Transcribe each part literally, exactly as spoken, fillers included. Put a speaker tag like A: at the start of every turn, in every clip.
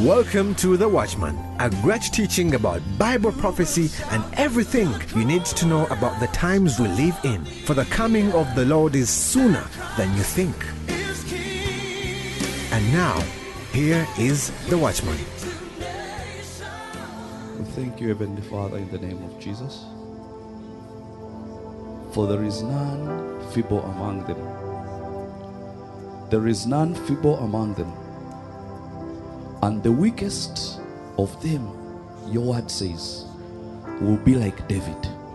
A: Welcome to The Watchman, a great teaching about Bible prophecy and everything you need to know about the times we live in. For the coming of the Lord is sooner than you think. And now, here is The Watchman.
B: We thank you, Heavenly Father, in the name of Jesus. For there is none feeble among them. There is none feeble among them. And the weakest of them, your word says, will be like David.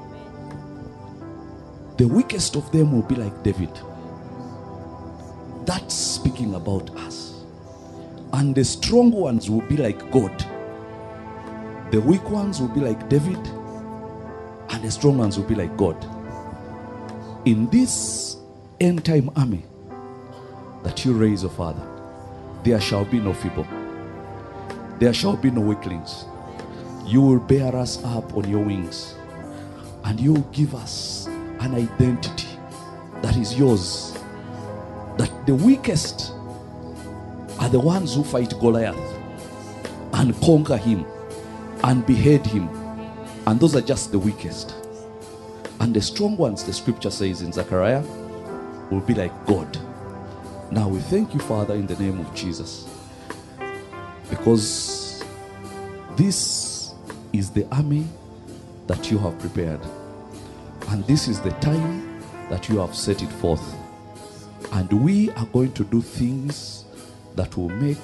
B: The weakest of them will be like David. That's speaking about us. And the strong ones will be like God. The weak ones will be like David. And the strong ones will be like God. In this end time army that you raise, O Father, there shall be no feeble. There shall be no weaklings. You will bear us up on your wings. And you will give us an identity that is yours. That the weakest are the ones who fight Goliath and conquer him and behead him. And those are just the weakest. And the strong ones, the scripture says in Zechariah, will be like God. Now we thank you, Father, in the name of Jesus. Because this is the army that you have prepared. And this is the time that you have set it forth. And we are going to do things that will make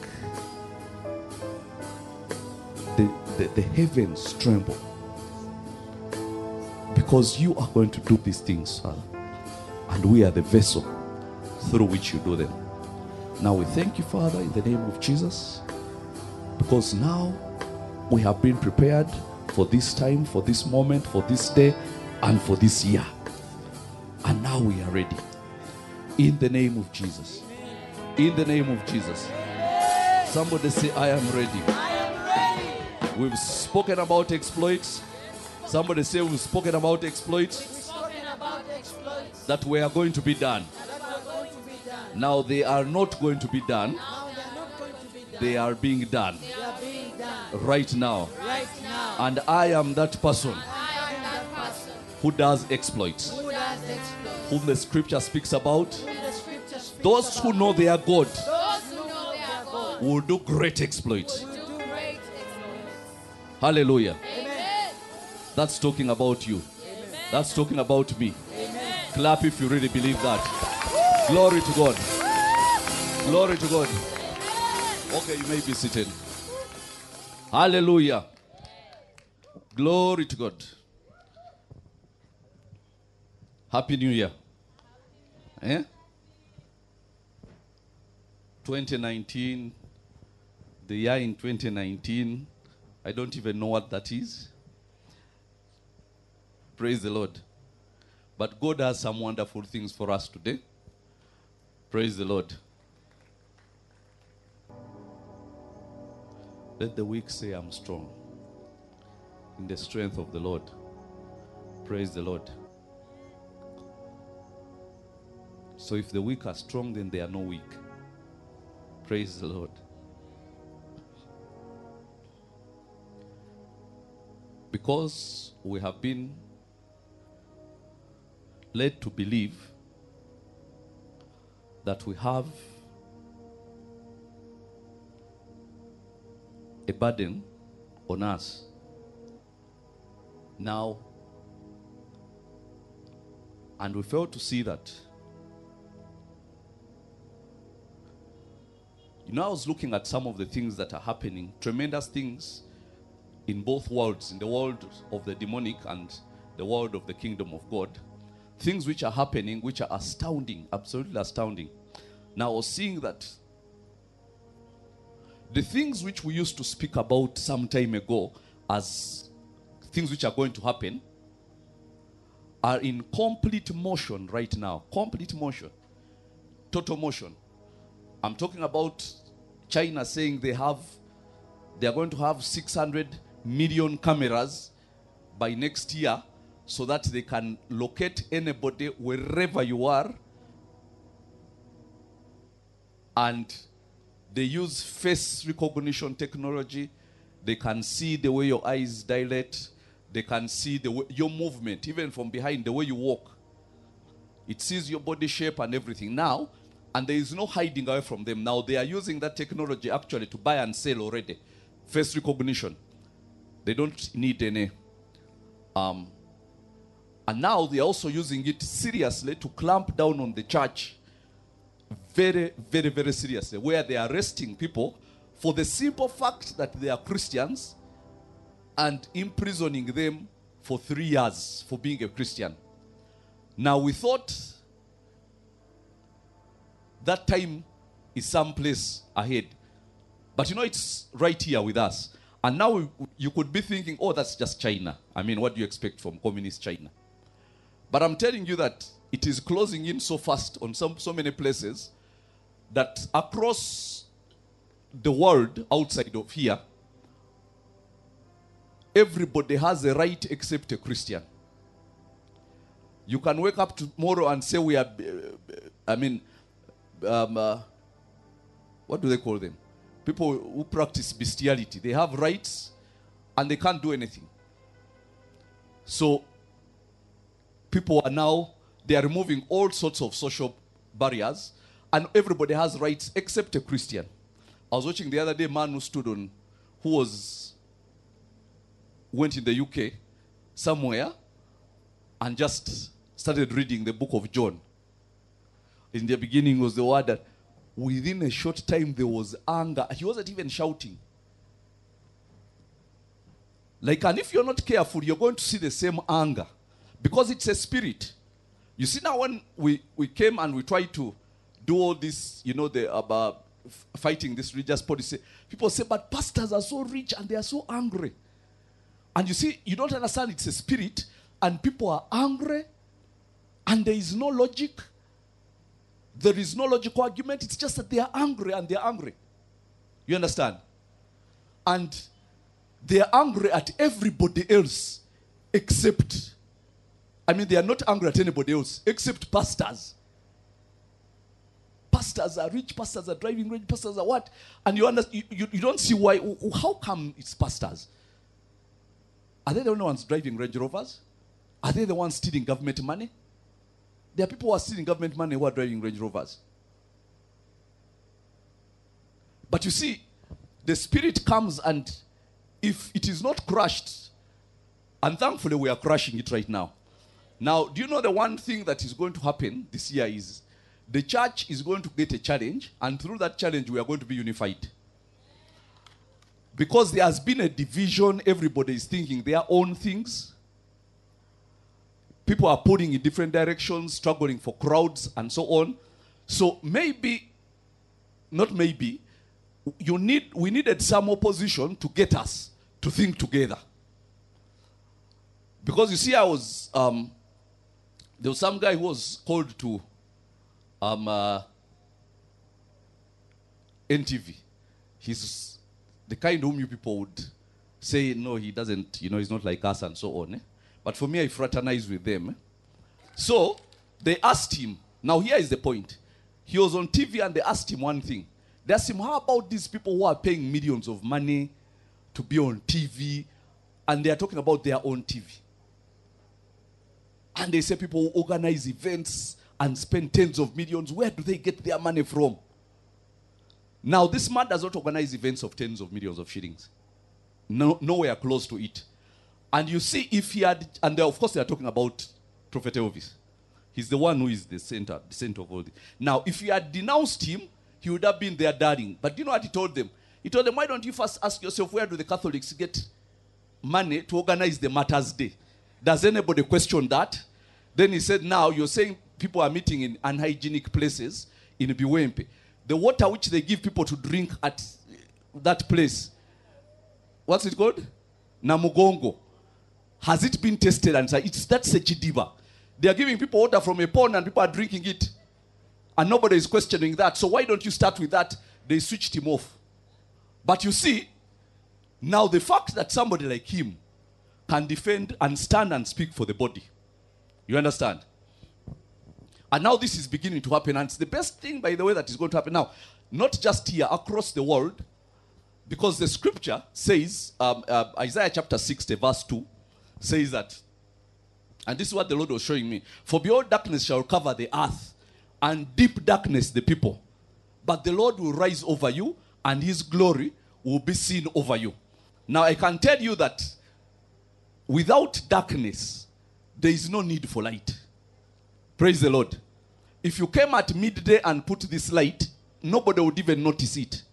B: the, the, the heavens tremble. Because you are going to do these things, Father. And we are the vessel through which you do them. Now we thank you, Father, in the name of Jesus. Because now we have been prepared for this time, for this moment, for this day, and for this year. And now we are ready. In the name of Jesus. In the name of Jesus. Somebody say, I am ready.
C: I am ready.
B: We've spoken about exploits. Somebody say, we've spoken about exploits.
C: We've spoken about exploits
B: That we are going to be done.
C: that are going to be done.
B: Now they are not going to be done.
C: Now they are not going to be done.
B: They are being done
C: They are being done
B: right now.
C: right now.
B: And I am that person
C: I am that person
B: who does exploits,
C: who does exploits.
B: whom the scripture speaks about.
C: Whom the scripture speaks
B: Those who
C: about.
B: know their God
C: Those who know their God
B: will do great exploits.
C: will do great exploits.
B: Hallelujah.
C: Amen.
B: That's talking about you.
C: Amen.
B: That's talking about me.
C: Amen.
B: Clap if you really believe that. Glory to God. Glory to God. Okay, you may be seated. Hallelujah. Glory to God. Happy New Year. Eh? twenty nineteen, the year in twenty nineteen, I don't even know what that is. Praise the Lord. But God has some wonderful things for us today. Praise the Lord. Let the weak say, I'm strong in the strength of the Lord. Praise the Lord. So if the weak are strong, then they are no weak. Praise the Lord. Because we have been led to believe that we have a burden on us. Now, and we fail to see that. You know, I was looking at some of the things that are happening, tremendous things in both worlds, in the world of the demonic and the world of the kingdom of God. Things which are happening, which are astounding, absolutely astounding. Now, I was seeing that the things which we used to speak about some time ago as things which are going to happen are in complete motion right now. Complete motion. Total motion. I'm talking about China saying they have, they are going to have six hundred million cameras by next year so that they can locate anybody wherever you are, and They use face recognition technology. They can see the way your eyes dilate. They can see the way, your movement, even from behind, the way you walk. It sees your body shape and everything. Now, and there is no hiding away from them. Now, they are using that technology actually to buy and sell already. Face recognition. They don't need any. Um, and now they are also using it seriously to clamp down on the church. Very, very, very seriously. Where they are arresting people for the simple fact that they are Christians and imprisoning them for three years for being a Christian. Now we thought that time is someplace ahead. But you know, it's right here with us. And now we, you could be thinking, oh, that's just China. I mean, what do you expect from communist China? But I'm telling you that it is closing in so fast on some, so many places that across the world outside of here, everybody has a right except a Christian. You can wake up tomorrow and say we are, uh, I mean, um, uh, what do they call them? People who practice bestiality. They have rights and they can't do anything. So people are now, they are removing all sorts of social barriers and everybody has rights except a Christian. I was watching the other day a man who stood on, who was, went in the U K somewhere and just started reading the book of John. In the beginning was the word that within a short time there was anger. He wasn't even shouting. Like, and if you're not careful, you're going to see the same anger. Because it's a spirit. You see now when we, we came and we tried to do all this, you know, the about fighting this religious policy, people say, but pastors are so rich and they are so angry. And you see, you don't understand it's a spirit and people are angry and there is no logic. There is no logical argument. It's just that they are angry and they are angry. You understand? And they are angry at everybody else except, I mean, they are not angry at anybody else except pastors. Pastors are rich, pastors are driving rich, pastors are what? And you, under, you, you, you don't see why, how come it's pastors? Are they the only ones driving Range Rovers? Are they the ones stealing government money? There are people who are stealing government money who are driving Range Rovers. But you see, the spirit comes and if it is not crushed, and thankfully we are crushing it right now. Now, do you know the one thing that is going to happen this year is the church is going to get a challenge, and through that challenge we are going to be unified. Because there has been a division, everybody is thinking their own things. People are pulling in different directions, struggling for crowds and so on. So maybe, not maybe, you need, we needed some opposition to get us to think together. Because you see, I was, um, there was some guy who was called to um, uh, N T V. He's the kind whom you people would say, no, he doesn't, you know, he's not like us and so on. Eh? But for me, I fraternize with them. Eh? So they asked him, now here is the point. He was on T V and they asked him one thing. They asked him, how about these people who are paying millions of money to be on T V and they are talking about their own T V? And they say people who organize events and spend tens of millions, where do they get their money from? Now, this man does not organize events of tens of millions of shillings. No, nowhere close to it. And you see, if he had, and of course they are talking about Prophet Elvis. He's the one who is the center, the center of all this. Now, if you had denounced him, he would have been their darling. But do you know what he told them? He told them, why don't you first ask yourself, where do the Catholics get money to organize the Martyrs' Day? Does anybody question that? Then he said, now you're saying people are meeting in unhygienic places in Biwempe. The water which they give people to drink at that place, what's it called? Namugongo. Has it been tested? And said, it's that's a Chidiba. They are giving people water from a pond and people are drinking it. And nobody is questioning that. So why don't you start with that? They switched him off. But you see, now the fact that somebody like him can defend and stand and speak for the body. You understand? And now this is beginning to happen. And it's the best thing, by the way, that is going to happen. Now, not just here, across the world, because the scripture says, um, uh, Isaiah chapter sixty, verse two, says that, and this is what the Lord was showing me. For behold, darkness shall cover the earth, and deep darkness the people. But the Lord will rise over you, and his glory will be seen over you. Now I can tell you that without darkness, there is no need for light. Praise the Lord. If you came at midday and put this light, nobody would even notice it.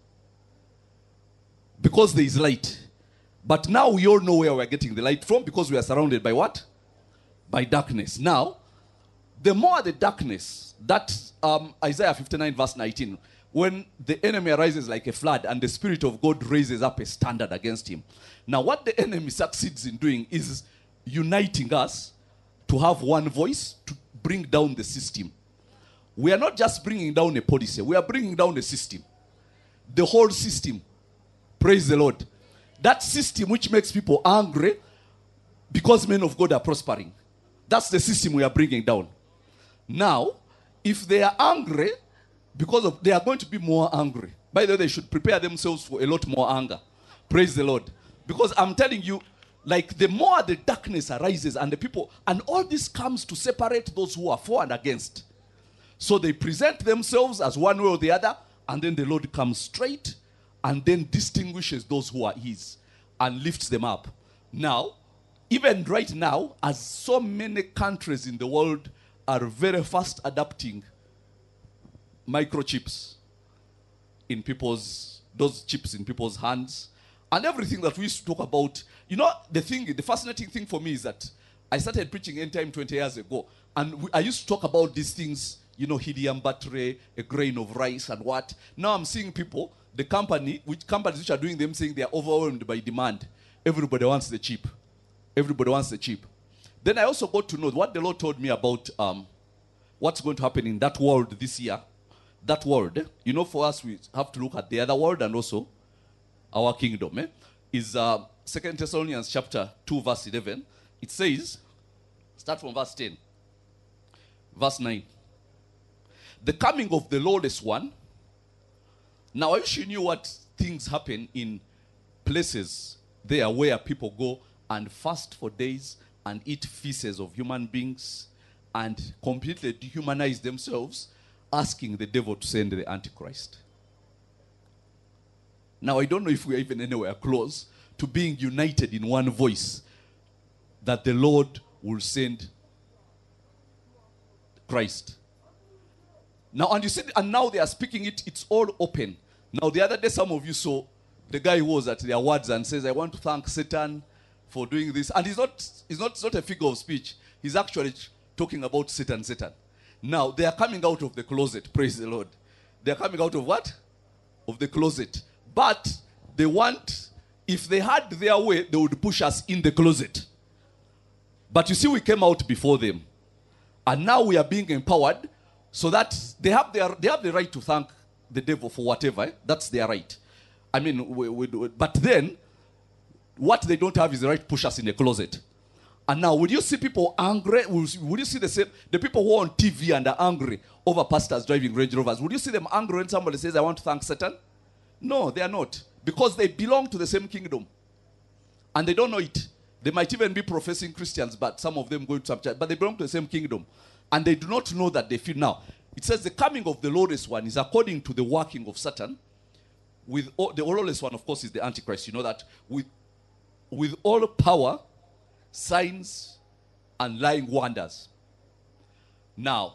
B: Because there is light. But now we all know where we're getting the light from, because we are surrounded by what? By darkness. Now, the more the darkness, that um, Isaiah fifty-nine verse nineteen, when the enemy arises like a flood and the Spirit of God raises up a standard against him. Now, what the enemy succeeds in doing is uniting us to have one voice to bring down the system. We are not just bringing down a policy, we are bringing down a system. The whole system. Praise the Lord. That system which makes people angry because men of God are prospering. That's the system we are bringing down. Now, if they are angry, because of they are going to be more angry. By the way, they should prepare themselves for a lot more anger. Praise the Lord. Because I'm telling you, like the more the darkness arises and the people, and all this comes to separate those who are for and against. So they present themselves as one way or the other, and then the Lord comes straight and then distinguishes those who are his and lifts them up. Now, even right now, as so many countries in the world are very fast adapting microchips in people's, those chips in people's hands, and everything that we used to talk about. You know, the thing, the fascinating thing for me is that I started preaching End Time twenty years ago, and we, I used to talk about these things, you know, helium battery, a grain of rice, and what. Now I'm seeing people, the company, which companies which are doing them, saying they are overwhelmed by demand. Everybody wants the chip. Everybody wants the chip. Then I also got to know what the Lord told me about um, what's going to happen in that world this year. That world, you know, for us, we have to look at the other world and also our kingdom. Eh? Is uh, Second Thessalonians chapter two, verse eleven. It says, start from verse ten. Verse nine. The coming of the lawless one. Now, I wish you knew what things happen in places there where people go and fast for days and eat feces of human beings and completely dehumanize themselves, asking the devil to send the Antichrist. Now, I don't know if we are even anywhere close to being united in one voice that the Lord will send Christ. Now, and you see, and now they are speaking it, it's all open. Now, the other day, some of you saw the guy who was at the awards and says, I want to thank Satan for doing this. And he's not, he's not, it's not a figure of speech. He's actually talking about Satan, Satan. Now, they are coming out of the closet, praise the Lord. They are coming out of what? Of the closet. But they want, if they had their way, they would push us in the closet. But you see, we came out before them. And now we are being empowered so that they have their, they have the right to thank the devil for whatever. Eh? That's their right. I mean, we, we, we, but then, what they don't have is the right to push us in the closet. And now, would you see people angry? Would you see the same, the people who are on T V and are angry over pastors driving Range Rovers? Would you see them angry when somebody says, I want to thank Satan? No, they are not. Because they belong to the same kingdom. And they don't know it. They might even be professing Christians, but some of them going to some church, but they belong to the same kingdom. And they do not know that they feel now. It says the coming of the lawless one is according to the working of Satan. With all, the lawless one, of course, is the Antichrist. You know that. With, with all power, signs, and lying wonders. Now,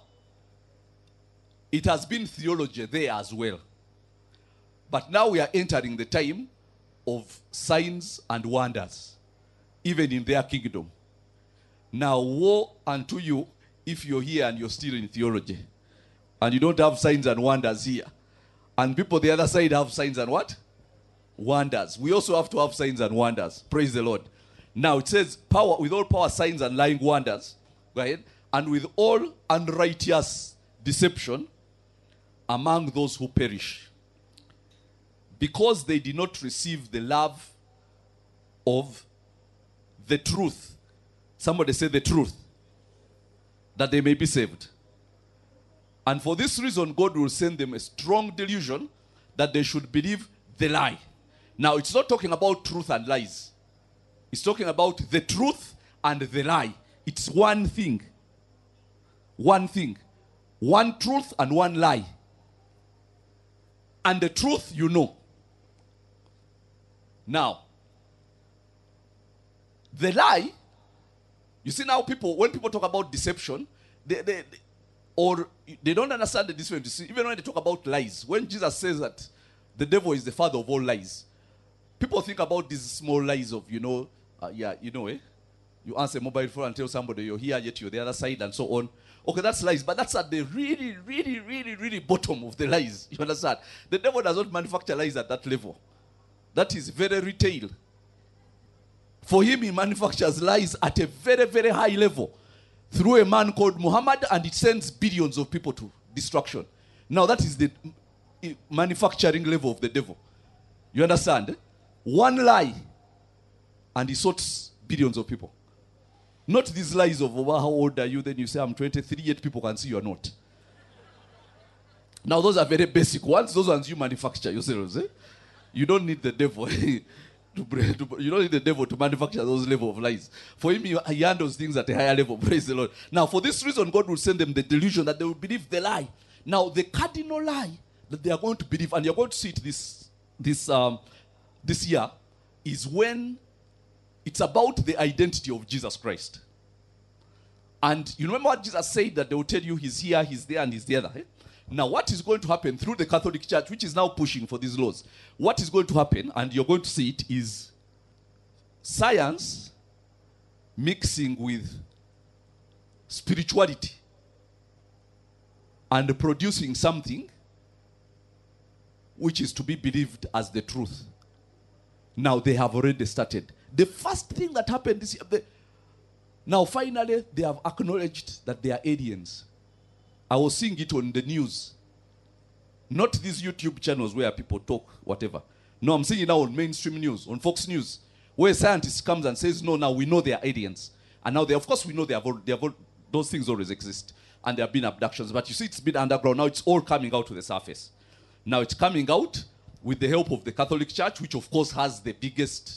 B: it has been theology there as well. But now we are entering the time of signs and wonders, even in their kingdom. Now, woe unto you if you're here and you're still in theology, and you don't have signs and wonders here. And people the other side have signs and what? Wonders. We also have to have signs and wonders. Praise the Lord. Now it says, power, with all power, signs, and lying wonders. Go ahead. And with all unrighteous deception among those who perish, because they did not receive the love of the truth. Somebody say the truth, that they may be saved. And for this reason, God will send them a strong delusion that they should believe the lie. Now, it's not talking about truth and lies. It's talking about the truth and the lie. It's one thing. One thing. One truth and one lie. And the truth, you know. Now, the lie, you see now people, when people talk about deception, they, they, they or they don't understand the difference. You see, even when they talk about lies, when Jesus says that the devil is the father of all lies, people think about these small lies of, you know, uh, yeah, you know, eh? You answer a mobile phone and tell somebody you're here, yet you're the other side, and so on. Okay, that's lies, but that's at the really, really, really, really bottom of the lies. You understand? The devil does not manufacture lies at that level. That is very retail. For him, he manufactures lies at a very, very high level through a man called Muhammad, and it sends billions of people to destruction. Now, that is the manufacturing level of the devil. You understand? One lie, and he sorts billions of people. Not these lies of, oh, how old are you? Then you say, I'm twenty-three, yet people can see you are not. Now, those are very basic ones. Those ones you manufacture yourselves. Eh? You don't need the devil. to, to, you don't need the devil to manufacture those level of lies. For him, he, he handles things at a higher level. Praise the Lord. Now, for this reason, God will send them the delusion that they will believe the lie. Now, the cardinal lie that they are going to believe, and you're going to see it this, this, um, this year, is when it's about the identity of Jesus Christ. And you remember what Jesus said, that they will tell you he's here, he's there, and he's the other. Eh? Now, what is going to happen through the Catholic Church, which is now pushing for these laws, what is going to happen, and you're going to see it, is science mixing with spirituality and producing something which is to be believed as the truth. Now, they have already started. The first thing that happened this year, the, now finally they have acknowledged that they are aliens. I was seeing it on the news. Not these YouTube channels where people talk, whatever. No, I'm seeing it now on mainstream news, on Fox News, where a scientist comes and says, no, now we know they are aliens. And now, they, of course, we know they have, they have, those things always exist. And there have been abductions. But you see, it's been underground. Now it's all coming out to the surface. Now it's coming out with the help of the Catholic Church, which of course has the biggest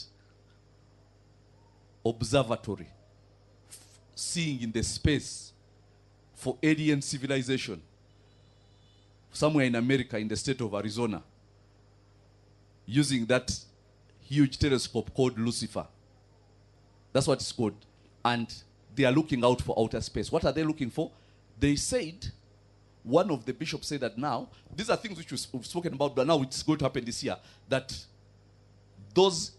B: observatory f- seeing in the space for alien civilization somewhere in America, in the state of Arizona, using that huge telescope called Lucifer. That's what it's called. And they are looking out for outer space. What are they looking for? They said, one of the bishops said that now, these are things which we've spoken about, but now it's going to happen this year, that those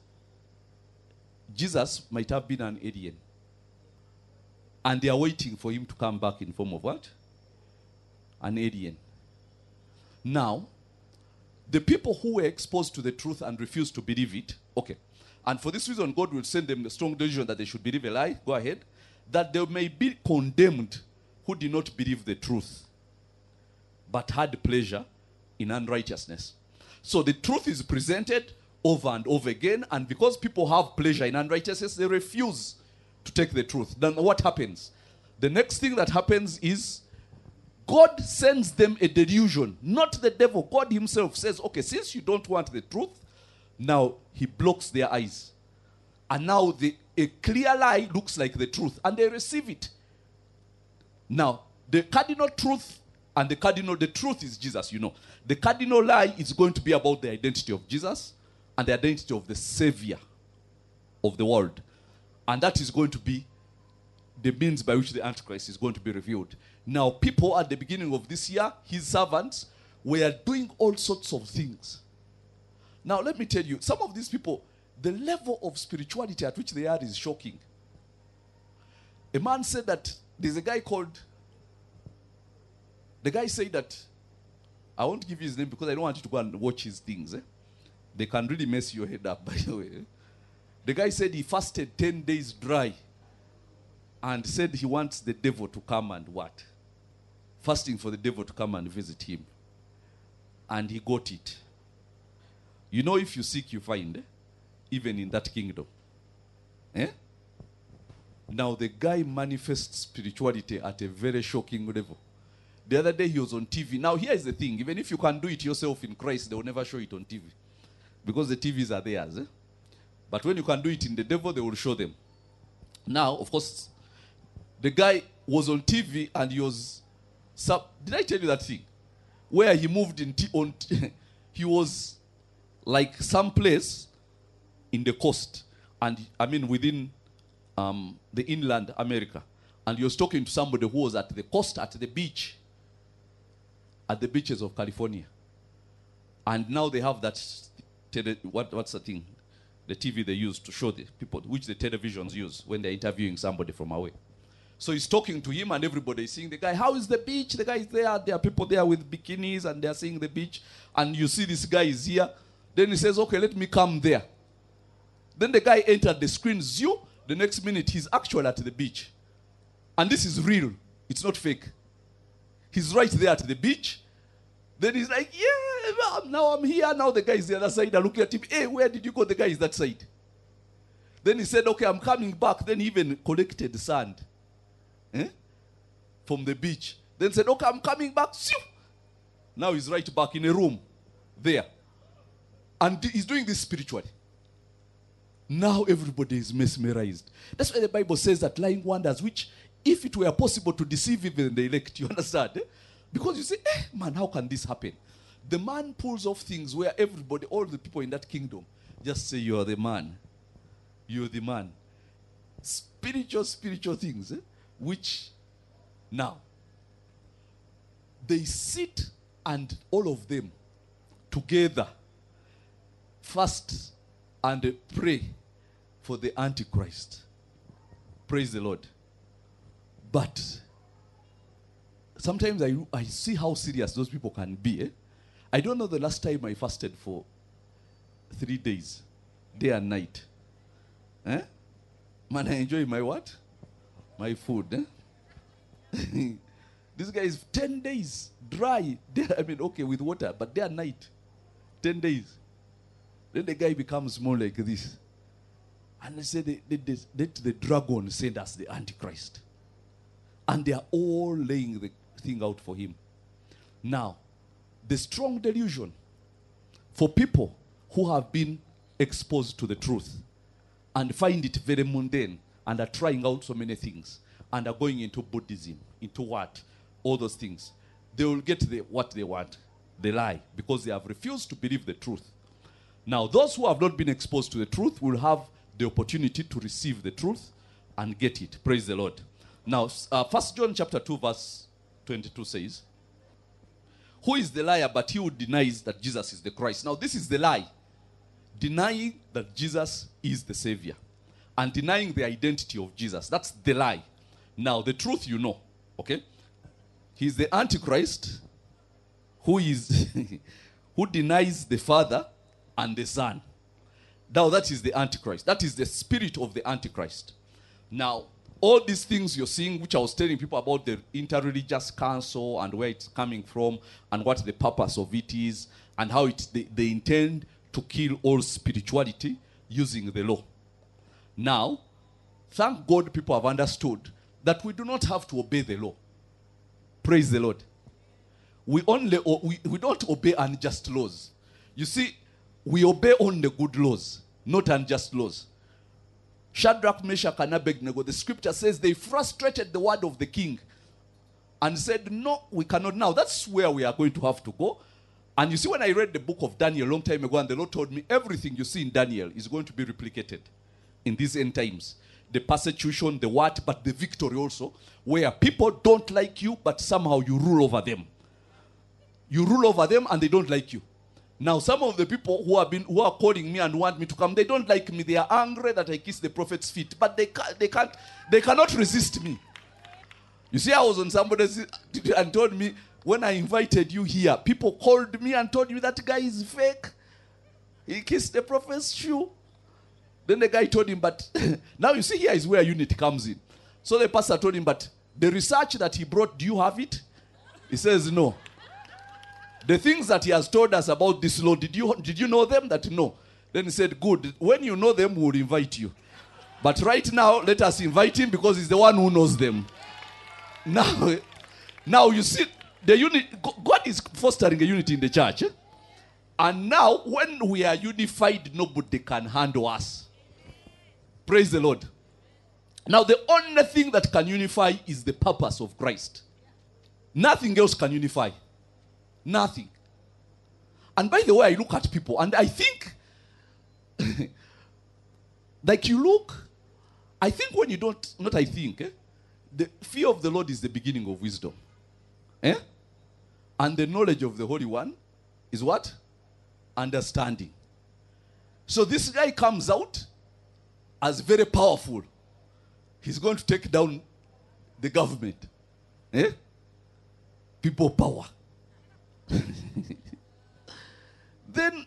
B: Jesus might have been an alien. And they are waiting for him to come back in form of what? An alien. Now, the people who were exposed to the truth and refused to believe it, okay. And for this reason, God will send them the strong decision that they should believe a lie. Go ahead. That they may be condemned who did not believe the truth, but had pleasure in unrighteousness. So the truth is presented over and over again, and because people have pleasure in unrighteousness, they refuse to take the truth. Then what happens? The next thing that happens is God sends them a delusion, not the devil. God himself says, okay, since you don't want the truth, now he blocks their eyes. And now the, a clear lie looks like the truth, and they receive it. Now, the cardinal truth and the cardinal, the truth is Jesus, you know. The cardinal lie is going to be about the identity of Jesus and the identity of the Savior of the world. And that is going to be the means by which the Antichrist is going to be revealed. Now, people at the beginning of this year, his servants, were doing all sorts of things. Now, let me tell you, some of these people, the level of spirituality at which they are is shocking. A man said that there's a guy called, the guy said that, I won't give you his name because I don't want you to go and watch his things. Eh? They can really mess your head up, by the way. The guy said he fasted ten days dry and said he wants the devil to come and what? Fasting for the devil to come and visit him. And he got it. You know, if you seek, you find, eh? Even in that kingdom. Eh? Now, the guy manifests spirituality at a very shocking level. The other day he was on T V. Now here is the thing. Even if you can do it yourself in Christ, they will never show it on T V. Because the T Vs are theirs. Eh? But when you can do it in the devil, they will show them. Now, of course, the guy was on T V and he was... Sub- Did I tell you that thing? Where he moved in... T- on t- he was like someplace in the coast. And I mean within um, the inland America. And he was talking to somebody who was at the coast, at the beach. At the beaches of California. And now they have that, tele- what, what's the thing? The T V they use to show the people, which the televisions use when they're interviewing somebody from away. So he's talking to him and everybody is seeing the guy. How is the beach? The guy is there. There are people there with bikinis and they're seeing the beach. And you see this guy is here. Then he says, okay, let me come there. Then the guy entered the screen, zoo. The next minute he's actually at the beach. And this is real. It's not fake. He's right there at the beach. Then he's like, yeah, now I'm here. Now the guy is the other side. I look at him. Hey, where did you go? The guy is that side. Then he said, okay, I'm coming back. Then he even collected sand eh? from the beach. Then said, okay, I'm coming back. Now he's right back in a room there. And he's doing this spiritually. Now everybody is mesmerized. That's why the Bible says that lying wonders, which if it were possible to deceive even the elect, you understand? Eh? Because you say, eh, man, how can this happen? The man pulls off things where everybody, all the people in that kingdom, just say, you're the man. You're the man. Spiritual, spiritual things, eh? Which, now, they sit and all of them together fast and pray for the Antichrist. Praise the Lord. But sometimes I, I see how serious those people can be. Eh? I don't know the last time I fasted for three days, day and night. Eh? Man, I enjoy my what? My food. Eh? This guy is ten days dry. Day, I mean, okay, with water, but day and night. ten days. Then the guy becomes more like this. And they say, they, they, they, let the dragon send us the Antichrist. And they are all laying the thing out for him. Now, the strong delusion for people who have been exposed to the truth and find it very mundane and are trying out so many things and are going into Buddhism, into what? All those things. They will get the, what they want, the lie, because they have refused to believe the truth. Now, those who have not been exposed to the truth will have the opportunity to receive the truth and get it. Praise the Lord. Now, uh, First John chapter two, verse twenty-two says, who is the liar but he who denies that Jesus is the Christ? Now, this is the lie. Denying that Jesus is the Savior. And denying the identity of Jesus. That's the lie. Now, the truth you know. Okay? He's the Antichrist who is who denies the Father and the Son. Now, that is the Antichrist. That is the spirit of the Antichrist. Now, all these things you're seeing, which I was telling people about the interreligious council and where it's coming from and what the purpose of it is and how it, they, they intend to kill all spirituality using the law. Now, thank God people have understood that we do not have to obey the law. Praise the Lord. We only we, we don't obey unjust laws. You see, we obey only the good laws, not unjust laws. Shadrach, Meshach, and Abednego, the scripture says they frustrated the word of the king and said, no, we cannot now. That's where we are going to have to go. And you see, when I read the book of Daniel a long time ago, and the Lord told me everything you see in Daniel is going to be replicated in these end times. The persecution, the what, but the victory also, where people don't like you, but somehow you rule over them. You rule over them and they don't like you. Now, some of the people who have been who are calling me and want me to come, they don't like me. They are angry that I kiss the prophet's feet, but they can't, they can't, they cannot resist me. You see, I was on somebody's and told me when I invited you here, people called me and told me that guy is fake. He kissed the prophet's shoe. Then the guy told him, but now you see, here is where unity comes in. So the pastor told him, but the research that he brought, do you have it? He says no. The things that he has told us about this law, did you did you know them? That no. Then he said, good. When you know them, we'll invite you. But right now, let us invite him because he's the one who knows them. Now, now you see, the unit, God is fostering a unity in the church. eh? And now, when we are unified, nobody can handle us. Praise the Lord. Now, the only thing that can unify is the purpose of Christ. Nothing else can unify. Nothing. And by the way, I look at people, and I think, like you look, I think when you don't, not I think, eh, the fear of the Lord is the beginning of wisdom. Eh? And the knowledge of the Holy One is what? Understanding. So this guy comes out as very powerful. He's going to take down the government. Eh? People power. Then,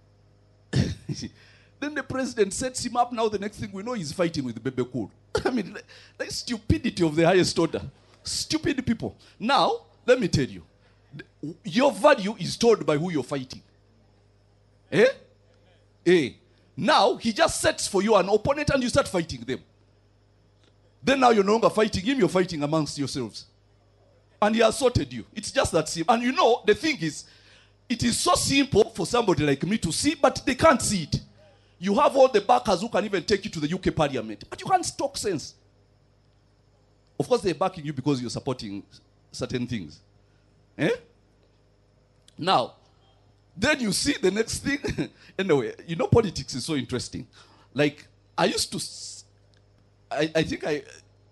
B: then the president sets him up. Now the next thing we know, he's fighting with Bebe Cool. I mean, like, like stupidity of the highest order. Stupid people. Now, let me tell you, th- your value is told by who you're fighting. Eh? Eh? Now, he just sets for you an opponent and you start fighting them. Then now you're no longer fighting him, you're fighting amongst yourselves. And he has sorted you. It's just that simple. And you know, the thing is, it is so simple for somebody like me to see, but they can't see it. You have all the backers who can even take you to the U K Parliament, but you can't talk sense. Of course, they're backing you because you're supporting certain things. Eh? Now, then you see the next thing. Anyway, you know, politics is so interesting. Like, I used to, s- I, I think I,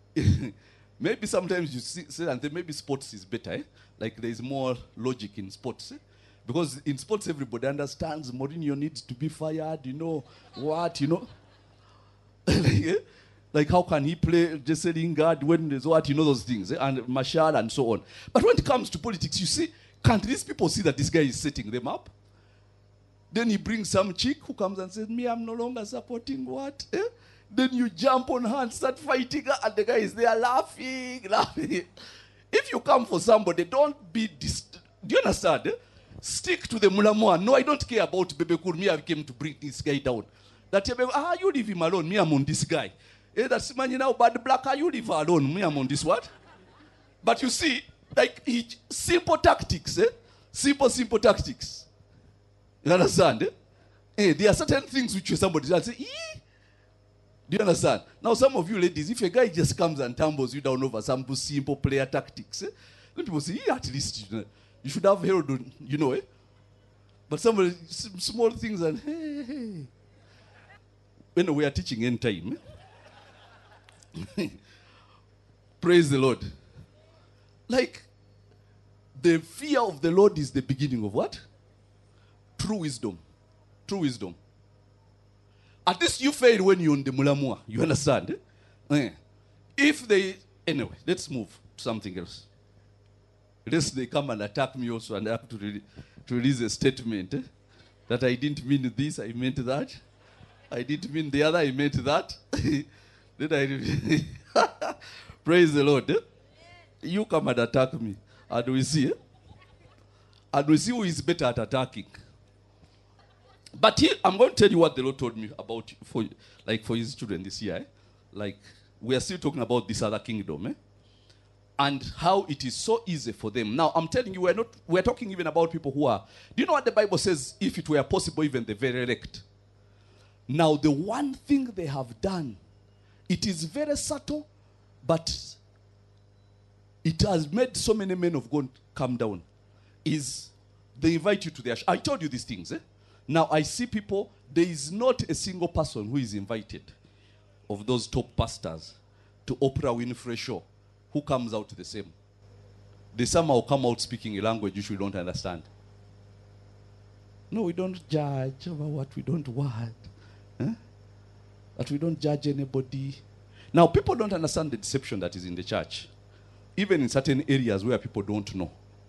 B: maybe sometimes you see, say and then maybe sports is better. Eh? Like, there is more logic in sports. Eh? Because in sports, everybody understands Mourinho needs to be fired, you know, what, you know. like, eh? like, how can he play Jesse Lingard when there's what, you know, those things, eh? And Marshall and so on. But when it comes to politics, you see, can't these people see that this guy is setting them up? Then he brings some chick who comes and says, me, I'm no longer supporting what? Eh? Then you jump on her and start fighting her, and the guy is there laughing, laughing. If you come for somebody, don't be, dis- do you understand? Eh? Stick to the mulamua. No, I don't care about Bebe Kur. Me, I came to bring this guy down. That you, ah, you leave him alone. Me, I'm on this guy. Eh, that's man, you know, bad black. Ah, you leave her alone. Me, I'm on this what? But you see, like he, simple tactics, eh? Simple, simple tactics. You understand? Eh? Eh, there are certain things which you somebody will say, ee? Do you understand? Now, some of you ladies, if a guy just comes and tumbles you down over some simple player tactics, eh? Then people say, yeah, at least you know. You should have held on, you know, eh? But some of the s- small things and hey, hey. When we are teaching end time, eh? Praise the Lord. Like, the fear of the Lord is the beginning of what? True wisdom. True wisdom. At least you fail when you're on the mulamua. You understand? Eh? Eh. If they, anyway, let's move to something else. Lest they come and attack me also and I have to, re- to release a statement eh? That I didn't mean this, I meant that. I didn't mean the other, I meant that. Then I re- praise the Lord. Eh? You come and attack me. And we see. Eh? And we see who is better at attacking. But here, I'm going to tell you what the Lord told me about for, like for his children this year. Eh? Like, we are still talking about this other kingdom. Eh? And how it is so easy for them. Now, I'm telling you, we're not, we're talking even about people who are, do you know what the Bible says? If it were possible, even the very elect. Now, the one thing they have done, it is very subtle, but it has made so many men of God come down, is they invite you to their, sh- I told you these things, eh? Now, I see people, there is not a single person who is invited of those top pastors to Oprah Winfrey show who comes out the same. They somehow come out speaking a language which we don't understand. No, we don't judge over what we don't want. Huh? That we don't judge anybody. Now, people don't understand the deception that is in the church, even in certain areas where people don't know.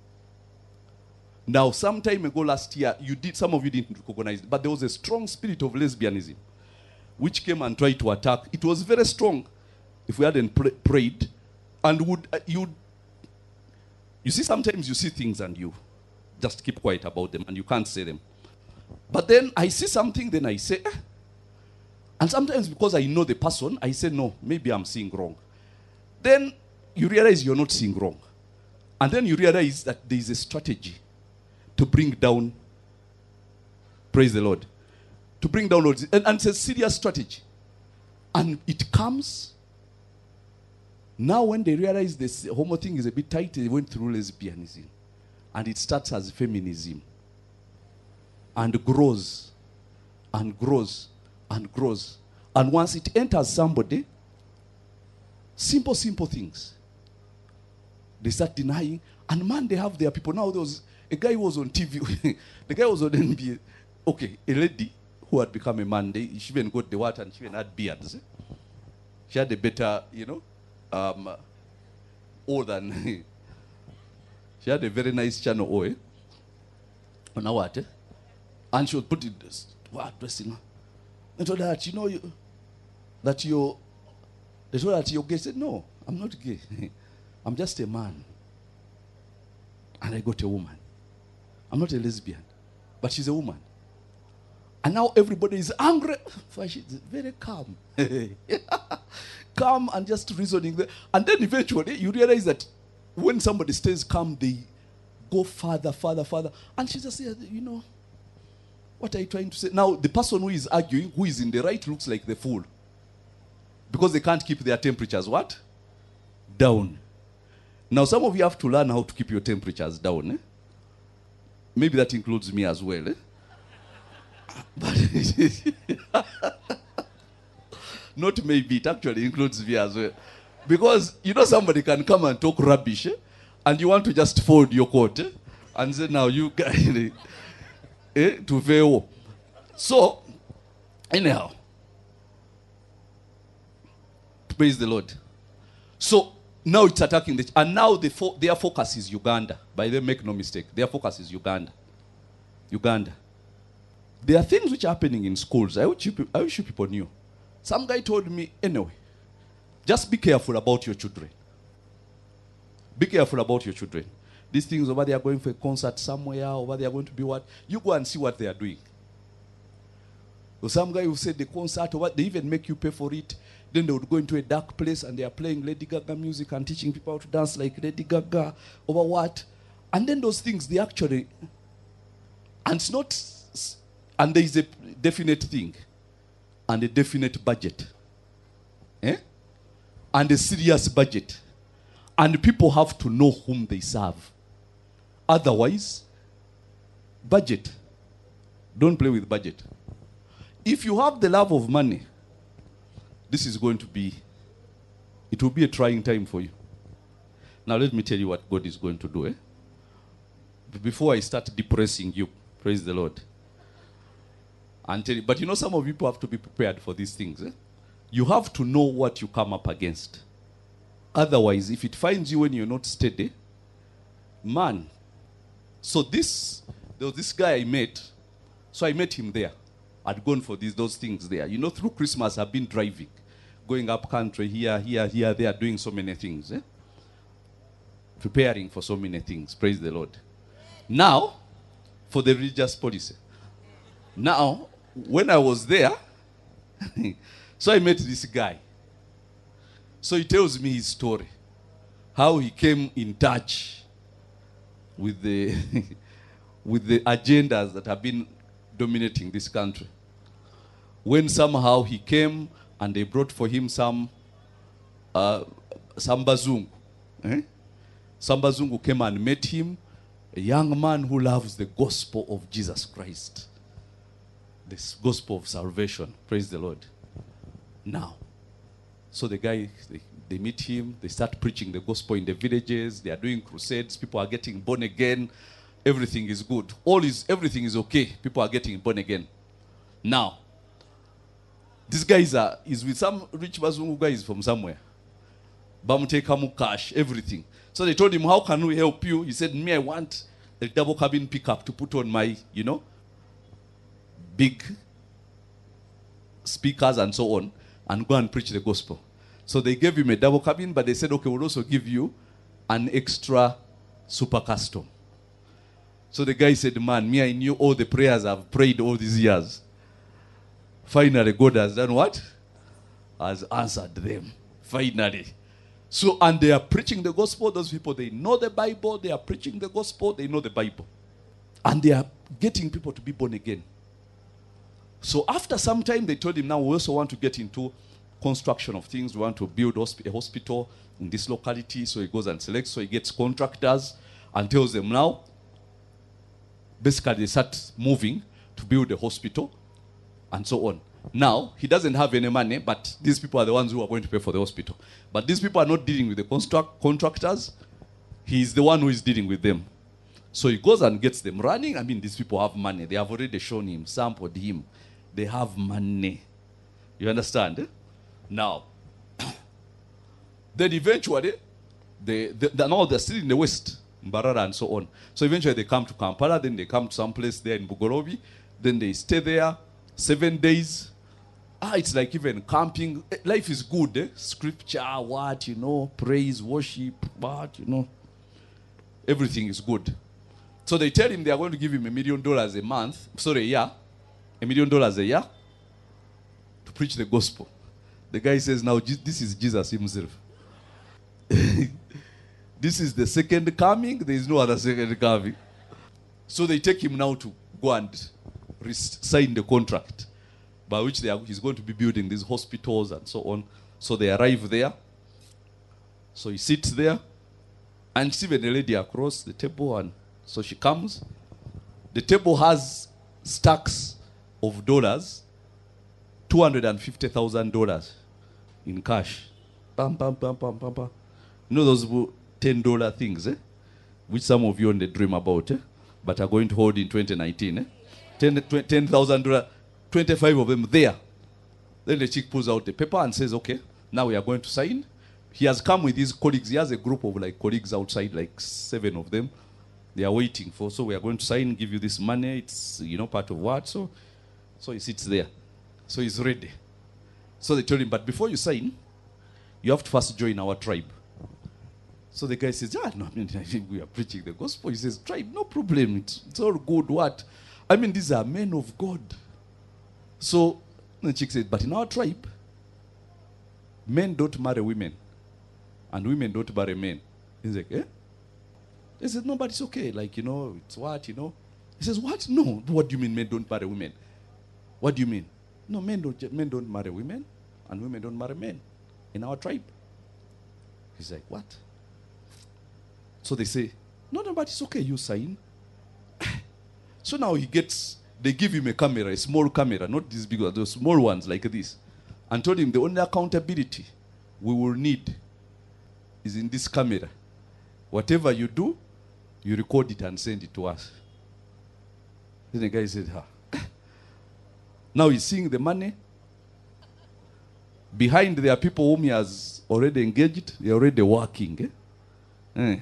B: Now, some time ago last year, you did, some of you didn't recognize it, but there was a strong spirit of lesbianism which came and tried to attack. It was very strong if we hadn't pray, prayed. And would uh, you, you see, sometimes you see things and you just keep quiet about them and you can't say them. But then I see something, then I say, eh. And sometimes because I know the person, I say, no, maybe I'm seeing wrong. Then you realize you're not seeing wrong. And then you realize that there is a strategy to bring down, praise the Lord, to bring down, and, and it's a serious strategy. And it comes, now when they realize this homo thing is a bit tight, they went through lesbianism. And it starts as feminism. And grows, and grows, and grows. And once it enters somebody, simple, simple things, they start denying. And man, they have their people. Now there was a guy who was on T V. The guy was on N B A. Okay, a lady who had become a man. They, she even got the water and she even had beards. She had a better, you know, um, oil than... She had a very nice channel oil. On her what? Eh? And she was putting this, what, dressing her. They told her that, you know, you, that you're, they told her that you're gay. She said, no, I'm not gay. I'm just a man. And I got a woman. I'm not a lesbian, but she's a woman. And now everybody is angry. She's very calm. Calm and just reasoning there. And then eventually you realize that when somebody stays calm, they go further, further, further. And she just says, you know, what are you trying to say? Now, the person who is arguing, who is in the right, looks like the fool. Because they can't keep their temperatures, what? Down. Now, some of you have to learn how to keep your temperatures down. Eh? Maybe that includes me as well. Eh? But not maybe, it actually includes me as well. Because, you know, somebody can come and talk rubbish, eh? And you want to just fold your coat, eh? And say, now you guys, eh? To fail. So, anyhow, praise the Lord. So, now it's attacking the, and now the fo- their focus is Uganda. By the way, make no mistake, their focus is Uganda. Uganda. There are things which are happening in schools. I wish you, I wish you people knew. Some guy told me, anyway, just be careful about your children. Be careful about your children. These things over there are going for a concert somewhere, over there are going to be what? You go and see what they are doing. So some guy who said the concert, or what, they even make you pay for it. Then they would go into a dark place and they are playing Lady Gaga music and teaching people how to dance like Lady Gaga, over what? And then those things, they actually, and it's not, and there is a definite thing, and a definite budget. Eh? And a serious budget. And people have to know whom they serve. Otherwise, budget. Don't play with budget. If you have the love of money, this is going to be, it will be a trying time for you. Now let me tell you what God is going to do. Eh? Before I start depressing you, praise the Lord. And tell you, but you know, some of you people have to be prepared for these things. Eh? You have to know what you come up against. Otherwise, if it finds you when you're not steady, man. So this, there was this guy I met. So I met him there. I'd gone for these those things there. You know, through Christmas, I've been driving, going up country, here, here, here, there, doing so many things. Eh? Preparing for so many things. Praise the Lord. Now, for the religious policy. Now, when I was there, so I met this guy. So he tells me his story. How he came in touch with the with the agendas that have been dominating this country. When somehow he came and they brought for him some uh, some bazungu. Eh? Some bazungu came and met him, a young man who loves the gospel of Jesus Christ. This gospel of salvation. Praise the Lord. Now, so the guy, they, they meet him, they start preaching the gospel in the villages, they are doing crusades, people are getting born again, everything is good. All is, everything is okay, people are getting born again. Now, this guy is, uh, is with some rich Bazungu guys from somewhere. Bamutekamu cash, everything. So they told him, how can we help you? He said, me, I want a double cabin pickup to put on my, you know, big speakers and so on, and go and preach the gospel. So they gave him a double cabin, but they said, okay, we'll also give you an extra super custom. So the guy said, man, me, I knew all the prayers I've prayed all these years. Finally, God has done what? Has answered them. Finally. So, and they are preaching the gospel. Those people, they know the Bible. They are preaching the gospel. They know the Bible. And they are getting people to be born again. So after some time, they told him, now we also want to get into construction of things. We want to build hosp- a hospital in this locality. So he goes and selects. So he gets contractors and tells them now, basically they start moving to build a hospital and so on. Now, he doesn't have any money, but these people are the ones who are going to pay for the hospital. But these people are not dealing with the construct- contractors. He's the one who is dealing with them. So he goes and gets them running. I mean, these people have money. They have already shown him, sampled him. They have money. You understand? Eh? Now, then eventually, they, they, they, now they're still in the West, Mbarara and so on. So eventually they come to Kampala, then they come to some place there in Bugorobi. Then they stay there seven days. Ah, it's like even camping. Life is good, eh? Scripture, what, you know, praise, worship, what, you know. Everything is good. So they tell him they are going to give him a million dollars a month, sorry, a year, a million dollars a year to preach the gospel. The guy says, now this is Jesus himself. This is the second coming. There is no other second coming. So they take him now to go and re- sign the contract by which they are, he's going to be building these hospitals and so on. So they arrive there. So he sits there. And see the lady across the table, and so she comes. The table has stacks of dollars, two hundred fifty thousand dollars in cash. Bam, bam, bam, bam, bam, bam. You know those ten dollar things, eh? Which some of you only dream about, eh? But are going to hold in twenty nineteen, eh? ten thousand dollars, twenty-five of them there. Then the chick pulls out the paper and says, okay, now we are going to sign. He has come with his colleagues. He has a group of like colleagues outside, like seven of them. They are waiting for, so we are going to sign, give you this money. It's, you know, part of what? So, so he sits there. So he's ready. So they told him, but before you sign, you have to first join our tribe. So the guy says, ah, no, I mean, I think we are preaching the gospel. He says, tribe, no problem. It's, it's all good. What? I mean, these are men of God. So the chick said, but in our tribe, men don't marry women. And women don't marry men. He's like, eh? He says, no, but it's okay. Like, you know, it's what, you know. He says, what? No. What do you mean men don't marry women? What do you mean? No, men don't, men don't marry women. And women don't marry men in our tribe. He's like, what? So they say, no, no, but it's okay. You sign. So now he gets, they give him a camera, a small camera, not these big ones, those small ones like this. And told him the only accountability we will need is in this camera. Whatever you do, you record it and send it to us. Then the guy said, huh. Now he's seeing the money. Behind there are people whom he has already engaged. They're already working. Eh? Eh.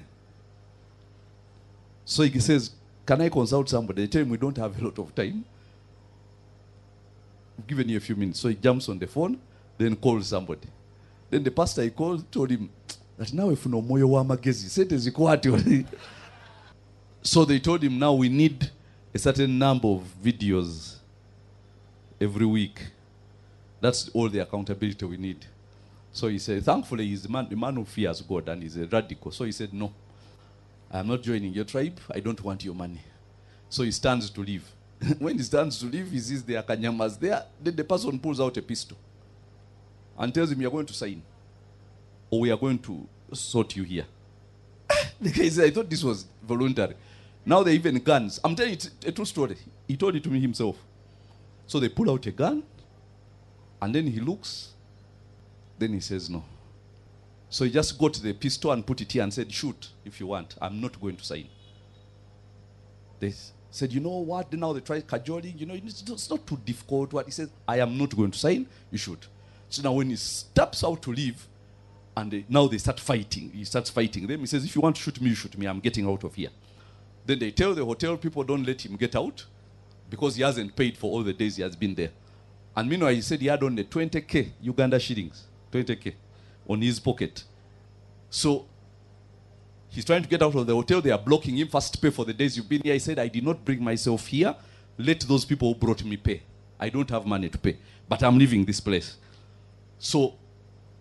B: So he says, can I consult somebody? They tell him we don't have a lot of time. We've given you a few minutes. So he jumps on the phone, then calls somebody. Then the pastor he called told him that now if no moyo wa magezi sente zikwati. So they told him now we need a certain number of videos every week. That's all the accountability we need. So he said, thankfully he's the man, the man who fears God and he's a radical. So he said, no, I'm not joining your tribe. I don't want your money. So he stands to leave. When he stands to leave, he sees the akanyamas there. Then the person pulls out a pistol and tells him, you're going to sign. Or we are going to sort you here. The guy said, I thought this was voluntary. Now they even guns. I'm telling you, it's a true story. He told it to me himself. So they pull out a gun. And then he looks. Then he says, no. So he just got the pistol and put it here and said, shoot if you want. I'm not going to sign. They said, you know what? Now they try cajoling. You know, it's not too difficult. What he says, I am not going to sign. You should. So now when he steps out to leave, and they, now they start fighting. He starts fighting them. He says, if you want to shoot me, you shoot me. I'm getting out of here. Then they tell the hotel people, don't let him get out because he hasn't paid for all the days he has been there. And meanwhile, he said he had only twenty K Uganda shillings, twenty K on his pocket. So he's trying to get out of the hotel. They are blocking him. First pay for the days you've been here. He said, I did not bring myself here. Let those people who brought me pay. I don't have money to pay. But I'm leaving this place. So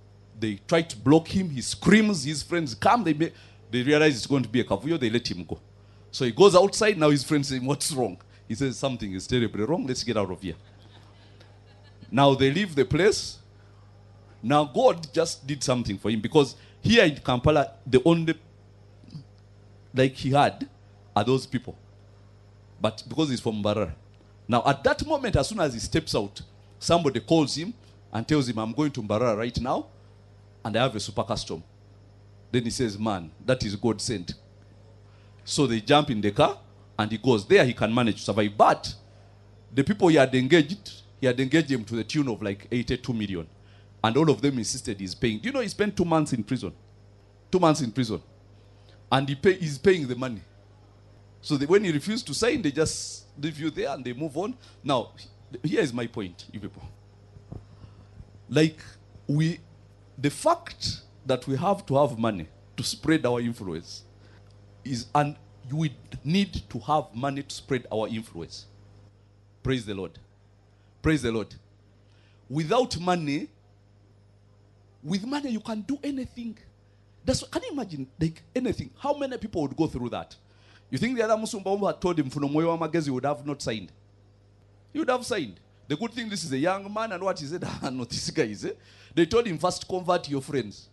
B: they try to block him. He screams. His friends come. They, may, they realize it's going to be a kavuyo. They let him go. So he goes outside. Now his friends saying, what's wrong? He says, something is terribly wrong. Let's get out of here. Now they leave the place. Now God just did something for him, because here in Kampala, the only like he had are those people. But because he's from Mbarara. Now at that moment, as soon as he steps out, somebody calls him and tells him, I'm going to Mbarara right now, and I have a super custom. Then he says, man, that is God sent. So they jump in the car, and he goes. There he can manage to survive. But the people he had engaged, he had engaged them to the tune of like eighty-two million. And all of them insisted he's paying. Do you know he spent two months in prison? Two months in prison. And he pay, he's paying the money. So they, when he refused to sign, they just leave you there and they move on. Now, here is my point, you people. Like, we, the fact that we have to have money to spread our influence is, and we need to have money to spread our influence. Praise the Lord. Praise the Lord. Without money, with money you can do anything. That's, can you imagine, like anything? How many people would go through that? You think the other Muslim had told him Funomoyo Magezi would have not signed? He would have signed. The good thing, this is a young man, and what he said, ah, no, this guy is it. They told him, first convert your friends.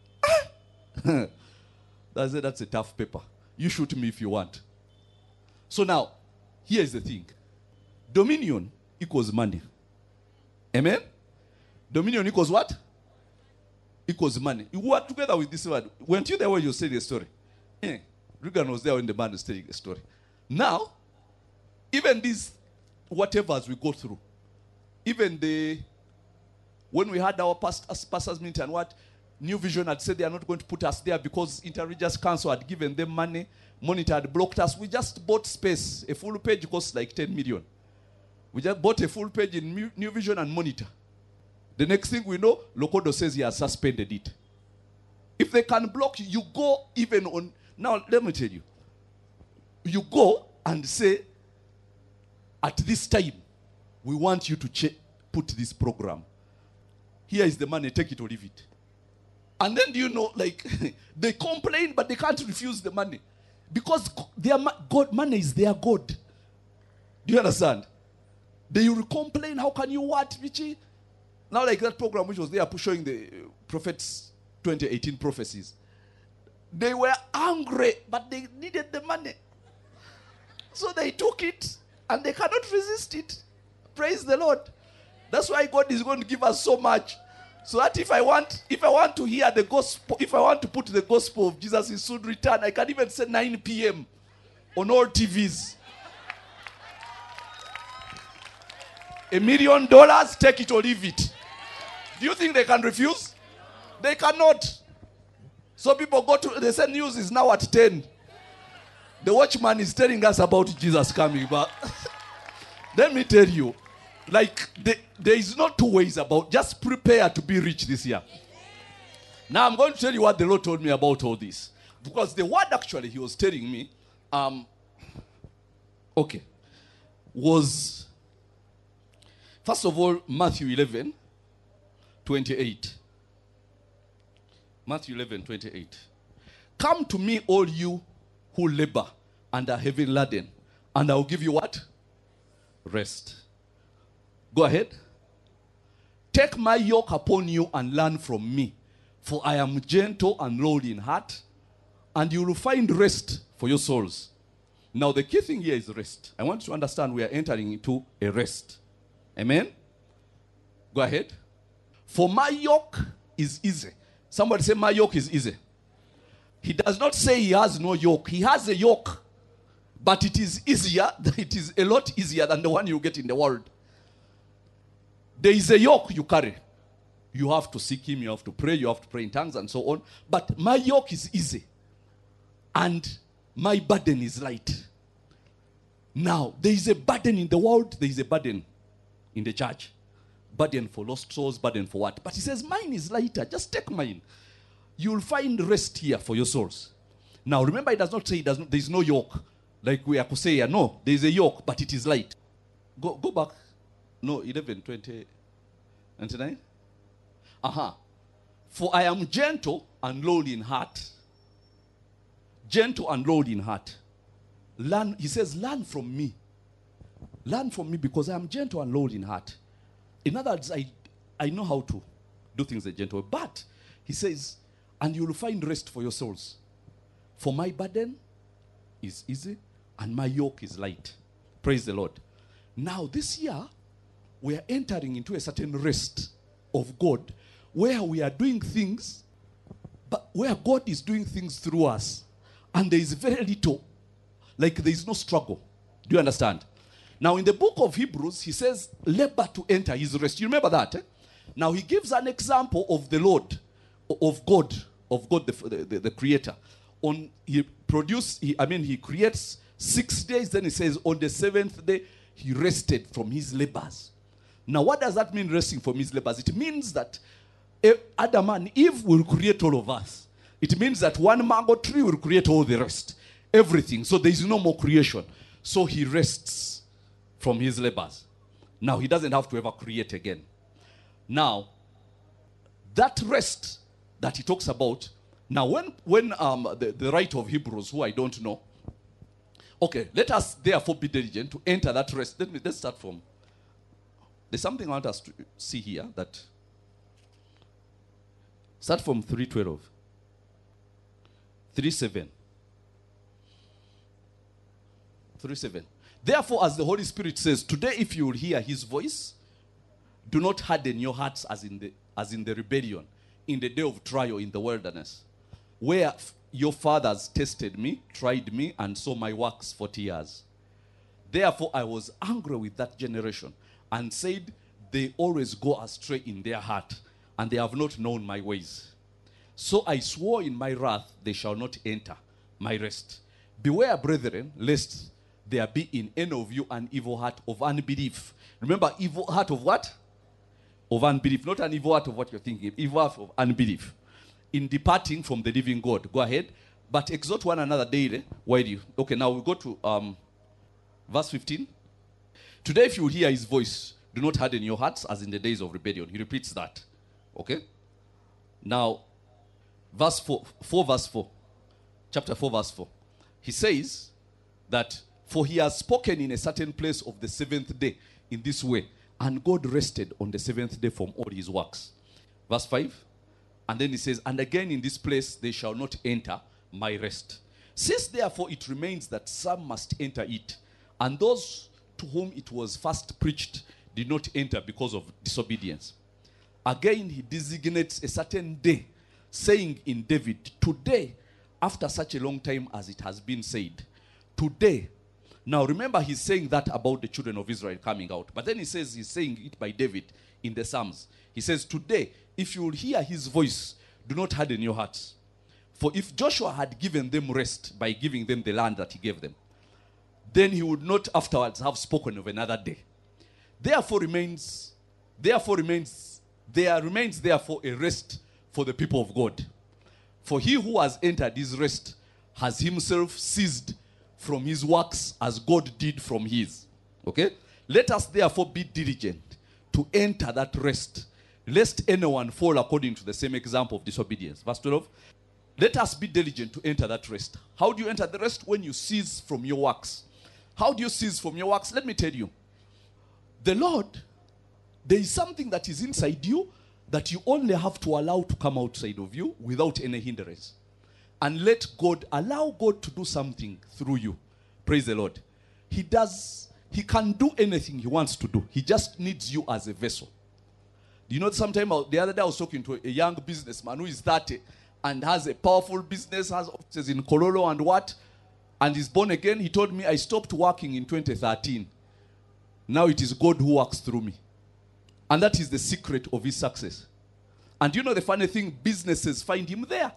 B: That's it, that's a tough paper. You shoot me if you want. So now, here's the thing. Dominion equals money. Amen? Dominion equals what? Equals money. You were together with this word. Weren't you there when you said the story? Yeah. Regan was there when the man was telling the story. Now, even these whatevers we go through, even the, when we had our pastors, pastors meeting and what, New Vision had said they are not going to put us there because Interreligious Council had given them money, Monitor had blocked us. We just bought space. A full page costs like ten million. We just bought a full page in New Vision and Monitor. The next thing we know, Lokodo says he has suspended it. If they can block you, you go even on... Now, let me tell you. You go and say, at this time, we want you to ch- put this program. Here is the money, take it or leave it. And then, do you know, like, they complain, but they can't refuse the money. Because their ma- God, money is their God. Do you understand? They will complain, how can you what, Vichy? Now, like that program which was there showing the prophets twenty eighteen prophecies. They were angry, but they needed the money. So they took it, and they cannot resist it. Praise the Lord. That's why God is going to give us so much. So that if I want, if I want to hear the gospel, if I want to put the gospel of Jesus is soon return, I can even say nine p.m. on all T Vs. A million dollars, take it or leave it. Do you think they can refuse? They cannot. So people go to, they say news is now at ten. The watchman is telling us about Jesus coming. But let me tell you, like, the, there is not two ways about, just prepare to be rich this year. Now I'm going to tell you what the Lord told me about all this. Because the word actually he was telling me, um, okay, was, first of all, Matthew eleven, twenty-eight. Matthew eleven, twenty-eight. Come to me, all you who labor and are heavy laden, and I will give you what? Rest. Go ahead. Take my yoke upon you and learn from me, for I am gentle and lowly in heart, and you will find rest for your souls. Now the key thing here is rest. I want you to understand we are entering into a rest. Amen? Go ahead. For my yoke is easy. Somebody say, my yoke is easy. He does not say he has no yoke. He has a yoke. But it is easier. It is a lot easier than the one you get in the world. There is a yoke you carry. You have to seek him. You have to pray. You have to pray in tongues and so on. But my yoke is easy. And my burden is light. Now, there is a burden in the world. There is a burden in the church. Burden for lost souls, burden for what? But he says, mine is lighter. Just take mine. You'll find rest here for your souls. Now, remember, it does not say it does not, there is no yoke. Like we are to say, no, there is a yoke, but it is light. Go, go back. No, eleven, twenty, twenty-nine. Aha. For I am gentle and lowly in heart. Gentle and lowly in heart. Learn, he says, learn from me. Learn from me because I am gentle and lowly in heart. In other words, I, I know how to do things a gentle way. But, he says, and you will find rest for your souls. For my burden is easy and my yoke is light. Praise the Lord. Now, this year, we are entering into a certain rest of God where we are doing things, but where God is doing things through us. And there is very little, like there is no struggle. Do you understand? Now, in the book of Hebrews, he says, labor to enter his rest. You remember that? Eh? Now, he gives an example of the Lord, of God, of God, the, the, the creator. On he produce, he, I mean, he creates six days, then he says, on the seventh day, he rested from his labors. Now, what does that mean, resting from his labors? It means that Adam and Eve will create all of us. It means that one mango tree will create all the rest. Everything. So there is no more creation. So he rests from his labors. Now, he doesn't have to ever create again. Now, that rest that he talks about, now when, when um, the, the writer of Hebrews, who I don't know, okay, let us therefore be diligent to enter that rest. Let me, let's start from, there's something I want us to see here that, start from three twelve. three seven. three seven. Therefore, as the Holy Spirit says, today if you will hear his voice, do not harden your hearts as in the as in the rebellion, in the day of trial in the wilderness, where f- your fathers tested me, tried me, and saw my works forty years. Therefore, I was angry with that generation, and said, they always go astray in their heart, and they have not known my ways. So I swore in my wrath, they shall not enter my rest. Beware, brethren, lest there be in any of you an evil heart of unbelief. Remember, evil heart of what? Of unbelief. Not an evil heart of what you're thinking. Evil heart of unbelief. In departing from the living God. Go ahead. But exhort one another daily. Why do you? Okay, now we go to um, verse fifteen. Today if you hear his voice, do not harden your hearts as in the days of rebellion. He repeats that. Okay? Now, verse four, four verse four. Chapter four verse four. He says that, for he has spoken in a certain place of the seventh day in this way, and God rested on the seventh day from all his works. Verse five. And then he says, and again in this place they shall not enter my rest. Since therefore it remains that some must enter it, and those to whom it was first preached did not enter because of disobedience. Again he designates a certain day, saying in David, today, after such a long time as it has been said, today. Now remember, he's saying that about the children of Israel coming out. But then he says, he's saying it by David in the Psalms. He says, today, if you will hear his voice, do not harden your hearts. For if Joshua had given them rest by giving them the land that he gave them, then he would not afterwards have spoken of another day. Therefore remains, therefore remains, there remains therefore a rest for the people of God. For he who has entered his rest has himself ceased from his works as God did from his. Okay? Let us therefore be diligent to enter that rest, lest anyone fall according to the same example of disobedience. Verse twelve. Let us be diligent to enter that rest. How do you enter the rest? When you cease from your works. How do you cease from your works? Let me tell you. The Lord, there is something that is inside you that you only have to allow to come outside of you without any hindrance. And let God, allow God to do something through you. Praise the Lord. He does, he can do anything he wants to do. He just needs you as a vessel. You know, sometime the other day I was talking to a young businessman who is thirty and has a powerful business, has offices in Kololo and what, and is born again. He told me, I stopped working in twenty thirteen. Now it is God who works through me. And that is the secret of his success. And you know the funny thing, businesses find him there.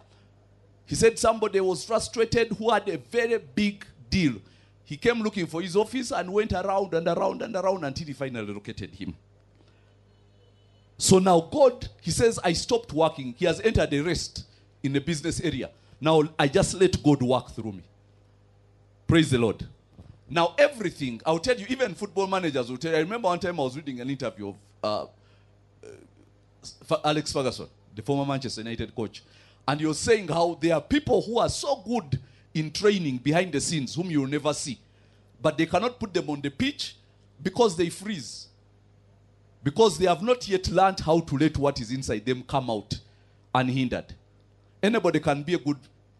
B: He said somebody was frustrated who had a very big deal. He came looking for his office and went around and around and around until he finally located him. So now God, he says, I stopped working. He has entered a rest in the business area. Now I just let God work through me. Praise the Lord. Now everything, I'll tell you, even football managers will tell you. I remember one time I was reading an interview of uh, uh, Alex Ferguson, the former Manchester United coach. And you're saying how there are people who are so good in training behind the scenes whom you'll never see. But they cannot put them on the pitch because they freeze. Because they have not yet learned how to let what is inside them come out unhindered. Anybody can be a good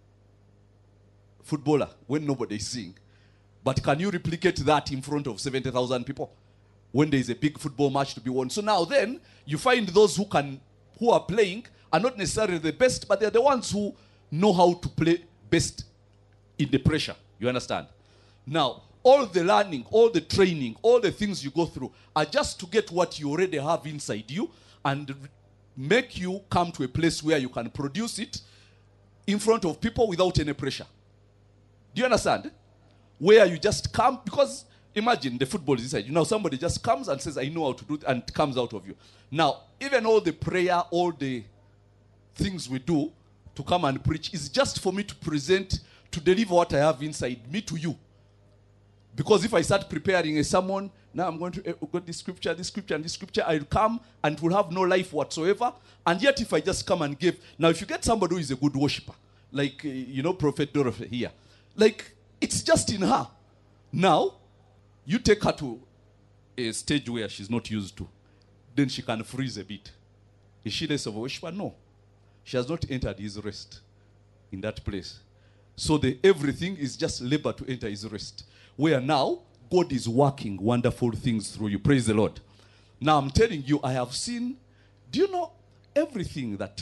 B: footballer when nobody is seeing. But can you replicate that in front of seventy thousand people when there is a big football match to be won? So now then, you find those who can, who are playing are not necessarily the best, but they're the ones who know how to play best in the pressure. You understand? Now, all the learning, all the training, all the things you go through are just to get what you already have inside you and make you come to a place where you can produce it in front of people without any pressure. Do you understand? Where you just come, because imagine the football is inside you. Now somebody just comes and says, I know how to do it, and it comes out of you. Now, even all the prayer, all the things we do to come and preach is just for me to present, to deliver what I have inside me to you. Because if I start preparing a sermon, now I'm going to uh, go this scripture, this scripture, and this scripture, I'll come and it will have no life whatsoever. And yet if I just come and give, now if you get somebody who is a good worshiper, like, uh, you know, Prophet Dorothy here, like, it's just in her. Now, you take her to a stage where she's not used to, then she can freeze a bit. Is she less of a worshiper? No. She has not entered his rest in that place. So the everything is just labor to enter his rest. Where now, God is working wonderful things through you. Praise the Lord. Now I'm telling you, I have seen, do you know everything that,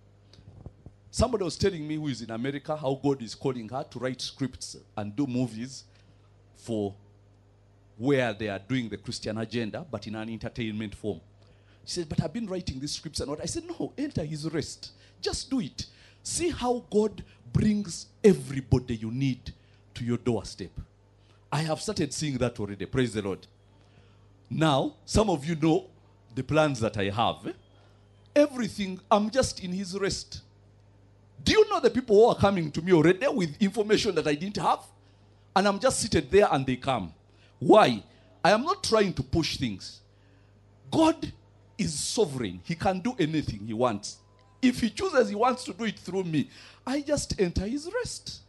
B: somebody was telling me who is in America, how God is calling her to write scripts and do movies for where they are doing the Christian agenda, but in an entertainment form. She said, but I've been writing these scripts and what? I said, no, enter his rest. Just do it. See how God brings everybody you need to your doorstep. I have started seeing that already. Praise the Lord. Now, some of you know the plans that I have. Everything, I'm just in his rest. Do you know the people who are coming to me already with information that I didn't have? And I'm just seated there and they come. Why? I am not trying to push things. God is sovereign. He can do anything he wants. If he chooses, he wants to do it through me. I just enter his rest.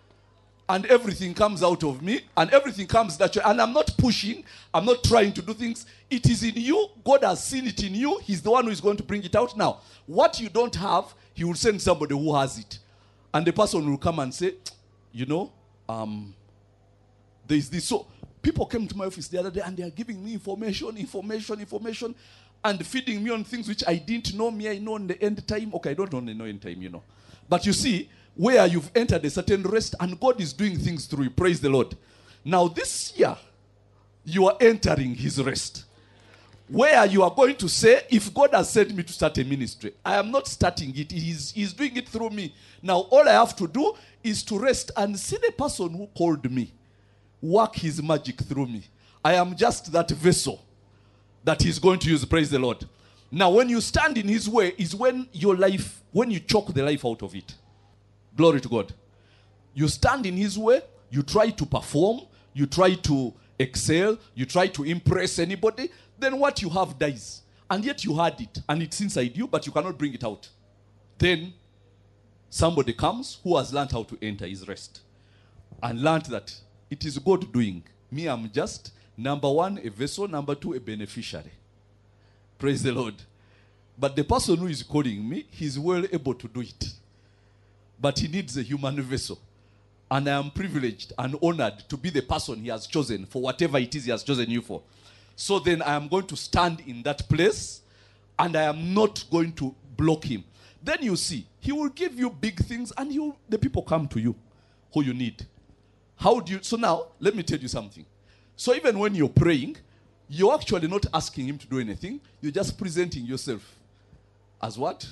B: And everything comes out of me, and everything comes naturally. And I'm not pushing. I'm not trying to do things. It is in you. God has seen it in you. He's the one who is going to bring it out. Now, what you don't have, he will send somebody who has it. And the person will come and say, you know, um, there is this. So people came to my office the other day, and they are giving me information, information, information, and feeding me on things which I didn't know. Me, I know in the end time. Okay, I don't only know in time, you know. But you see, where you've entered a certain rest and God is doing things through you. Praise the Lord. Now this year, you are entering his rest. Where you are going to say, if God has sent me to start a ministry, I am not starting it. He's, he's doing it through me. Now all I have to do is to rest and see the person who called me work his magic through me. I am just that vessel that he's going to use. Praise the Lord. Now when you stand in his way is when your life, when you choke the life out of it. Glory to God. You stand in his way, you try to perform, you try to excel, you try to impress anybody, then what you have dies. And yet you had it, and it's inside you, but you cannot bring it out. Then somebody comes who has learned how to enter his rest. And learned that it is God doing. Me, I'm just, number one, a vessel, number two, a beneficiary. Praise the Lord. But the person who is calling me, he's well able to do it. But he needs a human vessel. And I am privileged and honored to be the person he has chosen for whatever it is he has chosen you for. So then I am going to stand in that place and I am not going to block him. Then you see, he will give you big things and you, the people come to you who you need. How do you, so now, let me tell you something. So even when you're praying, you're actually not asking him to do anything. You're just presenting yourself as what?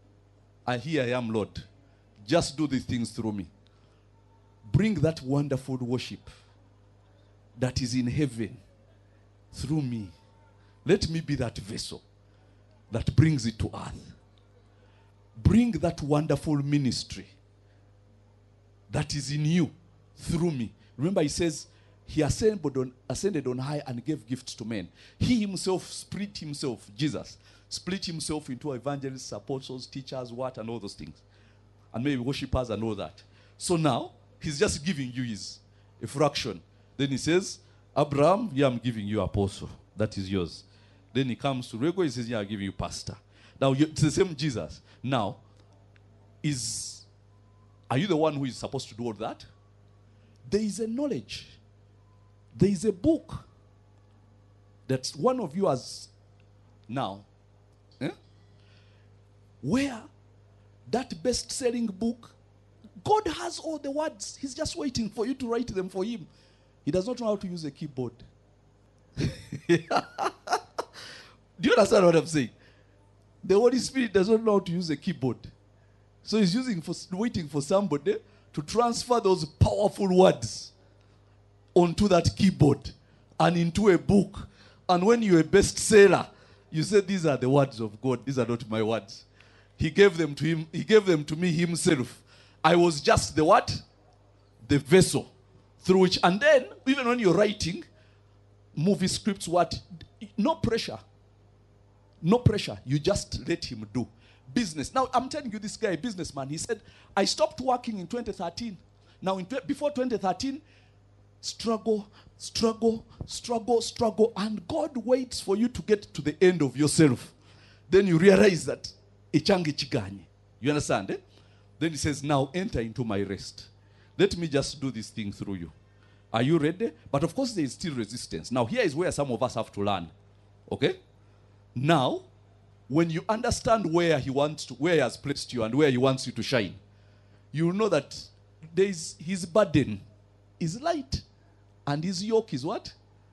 B: And here I am, Lord. Just do these things through me. Bring that wonderful worship that is in heaven through me. Let me be that vessel that brings it to earth. Bring that wonderful ministry that is in you through me. Remember, he says, he ascended on, ascended on high and gave gifts to men. He himself, Spirit himself, Jesus, split himself into evangelists, apostles, teachers, what, and all those things. And maybe worshippers and all that. So now, he's just giving you his a fraction. Then he says, Abraham, yeah, I'm giving you apostle. That is yours. Then he comes to Rego, he says, yeah, I'll give you pastor. Now, you, it's the same Jesus. Now, is, are you the one who is supposed to do all that? There is a knowledge. There is a book that one of you has now. Eh? Where that best-selling book, God has all the words. He's just waiting for you to write them for him. He does not know how to use a keyboard. Do you understand what I'm saying? The Holy Spirit does not know how to use a keyboard. So he's using for, waiting for somebody to transfer those powerful words onto that keyboard and into a book. And when you're a bestseller, you say, these are the words of God. These are not my words. He gave them to him. He gave them to me himself. I was just the what? The vessel through which. And then, even when you're writing movie scripts, what? No pressure. No pressure. You just let him do. Business. Now, I'm telling you, this guy, a businessman, he said, I stopped working in twenty thirteen. Now, in tw- before twenty thirteen, struggle, struggle, struggle, struggle, and God waits for you to get to the end of yourself. Then you realize that, ichangi chiganye. You understand, eh? Then he says, now enter into my rest. Let me just do this thing through you. Are you ready? But of course, there is still resistance. Now, here is where some of us have to learn. Okay? Now, when you understand where he wants to, where he has placed you and where he wants you to shine, you know that there is his burden is light and his yoke is what?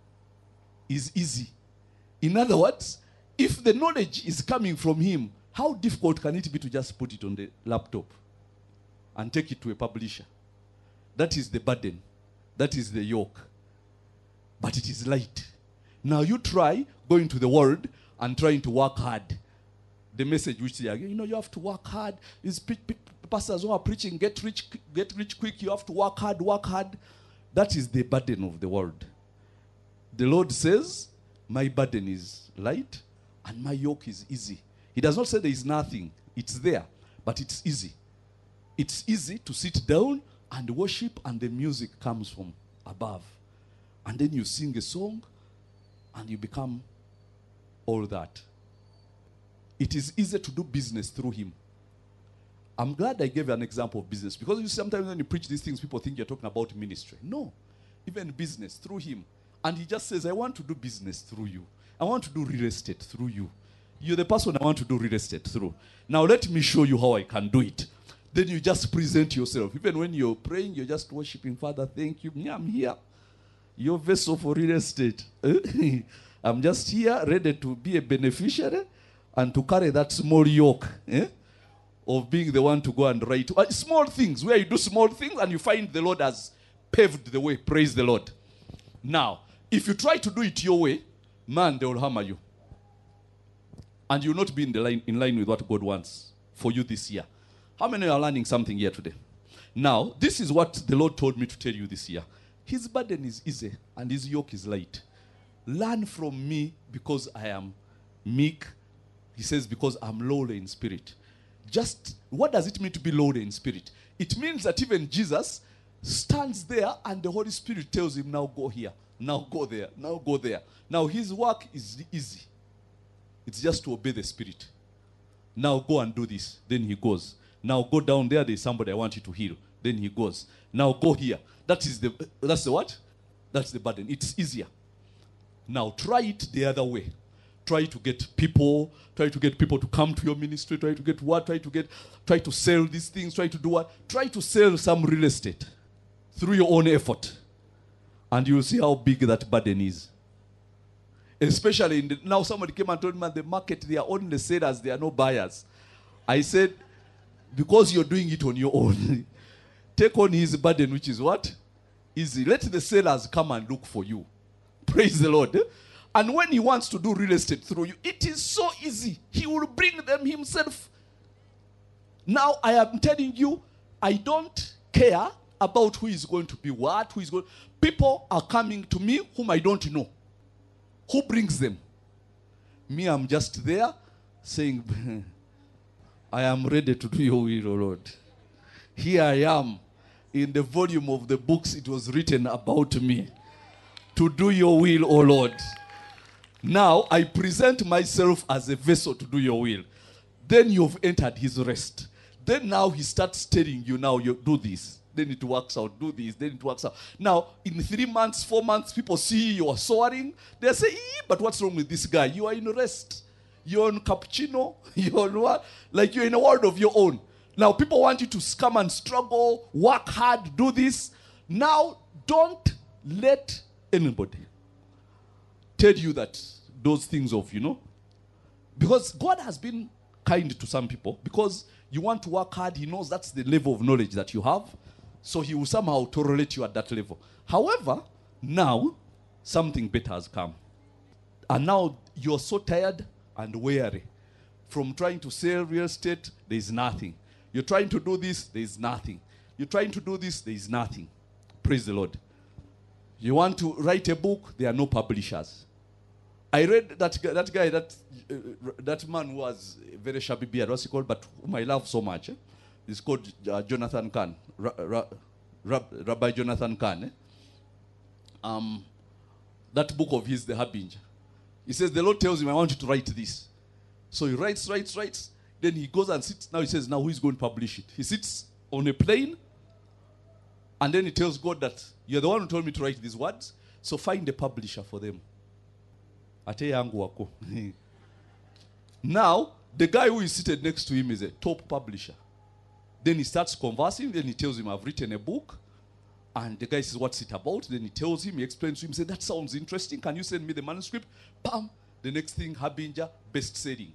B: Is easy. In other words, if the knowledge is coming from him, how difficult can it be to just put it on the laptop and take it to a publisher? That is the burden. That is the yoke. But it is light. Now you try going to the world and trying to work hard. The message which they are, you know, you have to work hard. Is pastors who are preaching, get rich, get rich quick. You have to work hard, work hard. That is the burden of the world. The Lord says, my burden is light and my yoke is easy. He does not say there is nothing. It's there, but it's easy. It's easy to sit down and worship, and the music comes from above. And then you sing a song and you become all that. It is easy to do business through him. I'm glad I gave an example of business, because you sometimes when you preach these things, people think you're talking about ministry. No, even business through him. And he just says, I want to do business through you. I want to do real estate through you. You're the person I want to do real estate through. Now let me show you how I can do it. Then you just present yourself. Even when you're praying, you're just worshiping, Father, thank you. Yeah, I'm here. Your vessel for real estate. I'm just here, ready to be a beneficiary and to carry that small yoke eh, of being the one to go and write. Uh, small things, where you do small things and you find the Lord has paved the way. Praise the Lord. Now, if you try to do it your way, man, they will hammer you. And you'll not be in, the line, in line with what God wants for you this year. How many are learning something here today? Now, this is what the Lord told me to tell you this year. His burden is easy and his yoke is light. Learn from me because I am meek. He says, because I'm lowly in spirit. Just, what does it mean to be lowly in spirit? It means that even Jesus stands there and the Holy Spirit tells him, now go here, now go there, now go there. Now his work is easy. It's just to obey the Spirit. Now go and do this. Then he goes. Now go down there, there's somebody I want you to heal. Then he goes. Now go here. That is the, that's the what? That's the burden. It's easier. Now try it the other way. Try to get people, try to get people to come to your ministry, try to get what, try to get, try to sell these things, try to do what? Try to sell some real estate through your own effort. And you'll see how big that burden is. Especially in the, now somebody came and told me, the market, they are only sellers, there are no buyers. I said, because you're doing it on your own, take on his burden, which is what? Easy. Let the sellers come and look for you. Praise the Lord. And when he wants to do real estate through you, it is so easy. He will bring them himself. Now I am telling you, I don't care about who is going to be what, who is going. People are coming to me whom I don't know. Who brings them? Me, I'm just there. saying, I am ready to do your will, O Lord. Here I am. In the volume of the books, it was written about me. To do your will, O Lord. Now, I present myself as a vessel to do your will. Then you've entered his rest. Then now he starts telling you, now you do this. Then it works out. Do this. Then it works out. Now, in three months, four months, people see you are soaring. They say, ee, but what's wrong with this guy? You are in rest. You're on cappuccino. You're on what? Like you're in a world of your own. Now, people want you to come and struggle, work hard, do this. Now, don't let anybody tell you that those things of, you know. Because God has been kind to some people. Because you want to work hard, he knows that's the level of knowledge that you have. So he will somehow tolerate you at that level. However, now, something better has come. And now, you're so tired and weary. From trying to sell real estate, there is nothing. You're trying to do this, there is nothing. You're trying to do this, there is nothing. Praise the Lord. You want to write a book, there are no publishers. I read that guy, that guy, that uh, that man who was a very shabby beard, what's he called, but whom I love so much. Eh? He's called uh, Jonathan Kahn, Ra- Ra- Ra- Rabbi Jonathan Kahn. Eh? Um, that book of his, The Harbinger. He says, the Lord tells him, I want you to write this. So he writes, writes, writes. Then he goes and sits. Now he says, now who is going to publish it? He sits on a plane. And then he tells God that, you're the one who told me to write these words. So find a publisher for them. Ate yangu wako. Now, the guy who is seated next to him is a top publisher. Then he starts conversing. Then he tells him, I've written a book. And the guy says, what's it about? Then he tells him, he explains to him, he says, that sounds interesting. Can you send me the manuscript? Bam. The next thing, Harbinger, best-selling.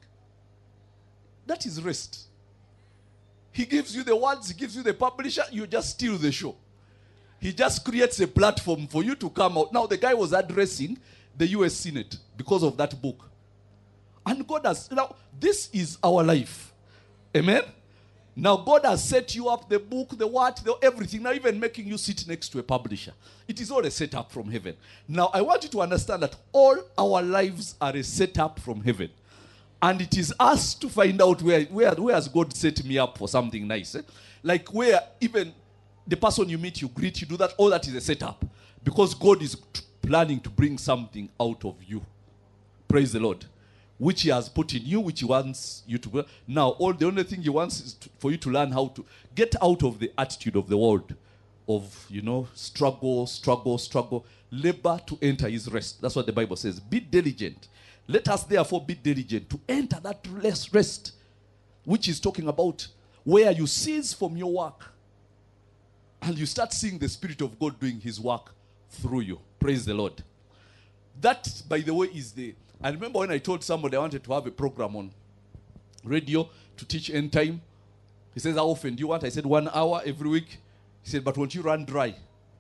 B: That is rest. He gives you the words, he gives you the publisher, you just steal the show. He just creates a platform for you to come out. Now, the guy was addressing the U S Senate because of that book. And God has, now, this is our life. Amen? Now, God has set you up, the book, the what, the everything. Now, even making you sit next to a publisher. It is all a setup from heaven. Now, I want you to understand that all our lives are a setup from heaven. And it is us to find out where, where, where has God set me up for something nice. Eh? Like where even the person you meet, you greet, you do that, all that is a setup. Because God is t- planning to bring something out of you. Praise the Lord. Which he has put in you, which he wants you to. Now, all the only thing he wants is to, for you to learn how to get out of the attitude of the world. Of, you know, struggle, struggle, struggle. Labor to enter his rest. That's what the Bible says. Be diligent. Let us therefore be diligent to enter that rest, which is talking about where you cease from your work and you start seeing the Spirit of God doing his work through you. Praise the Lord. That, by the way, is the... I remember when I told somebody I wanted to have a program on radio to teach end time. He says, how often do you want? I said, one hour every week. He said, but won't you run dry?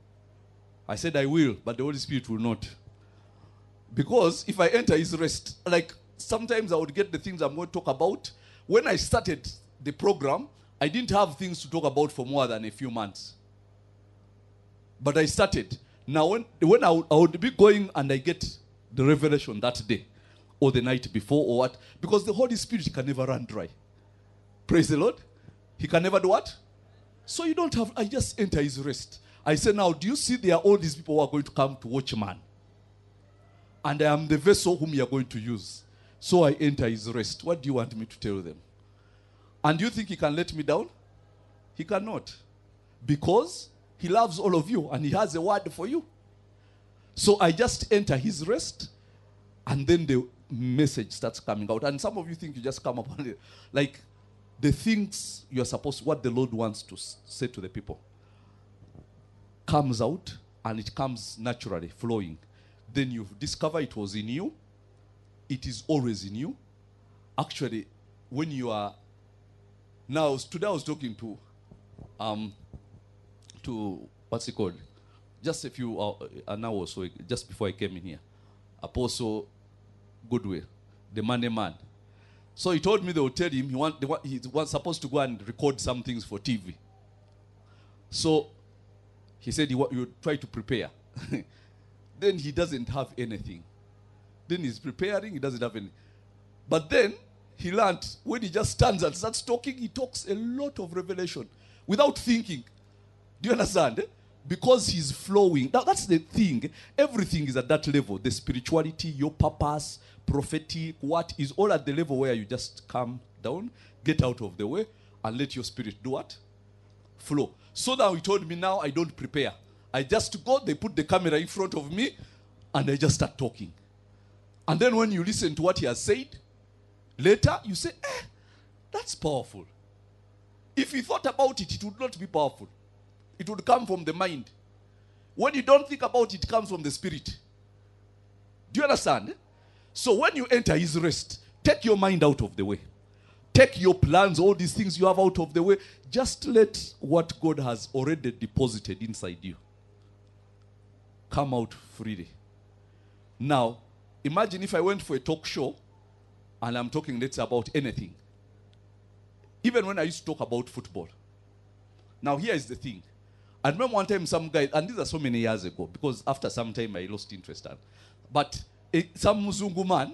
B: I said, I will, but the Holy Spirit will not. Because if I enter his rest, like sometimes I would get the things I'm going to talk about. When I started the program, I didn't have things to talk about for more than a few months. But I started. Now, when, when I, would, I would be going and I get the revelation that day or the night before or what, because the Holy Spirit can never run dry. Praise the Lord. He can never do what? So you don't have, I just enter his rest. I say, now, do you see there are all these people who are going to come to watch man? And I am the vessel whom you are going to use. So I enter his rest. What do you want me to tell them? And do you think he can let me down? He cannot. Because he loves all of you and he has a word for you. So I just enter his rest and then the message starts coming out. And some of you think you just come up on it. Like the things you're supposed to, what the Lord wants to say to the people comes out and it comes naturally, flowing. Then you discover it was in you. It is always in you. Actually, when you are... Now, today I was talking to... um, to what's it called? Just a few... Uh, an hour or so, just before I came in here. Apostle Goodwill, the money man. So he told me they would tell him he, want, they want, he was supposed to go and record some things for T V. So he said he wa- you try to prepare. Then he doesn't have anything. Then he's preparing, he doesn't have any. But then he learned when he just stands and starts talking, he talks a lot of revelation without thinking. Do you understand? eh? Because he's flowing. Now that's the thing. Everything is at that level. The spirituality, your purpose, prophetic, what is all at the level where you just calm down, get out of the way, and let your spirit do what? Flow. So now he told me now I don't prepare. I just go, they put the camera in front of me, and I just start talking. And then when you listen to what he has said, later you say, eh, that's powerful. If you thought about it, it would not be powerful. It would come from the mind. When you don't think about it, it comes from the spirit. Do you understand? So when you enter his rest, take your mind out of the way. Take your plans, all these things you have out of the way. Just let what God has already deposited inside you come out freely. Now, imagine if I went for a talk show and I'm talking, let's say, about anything. Even when I used to talk about football. Now, here is the thing. I remember one time some guy, and these are so many years ago, because after some time I lost interest. And, but eh, some Muzungu man,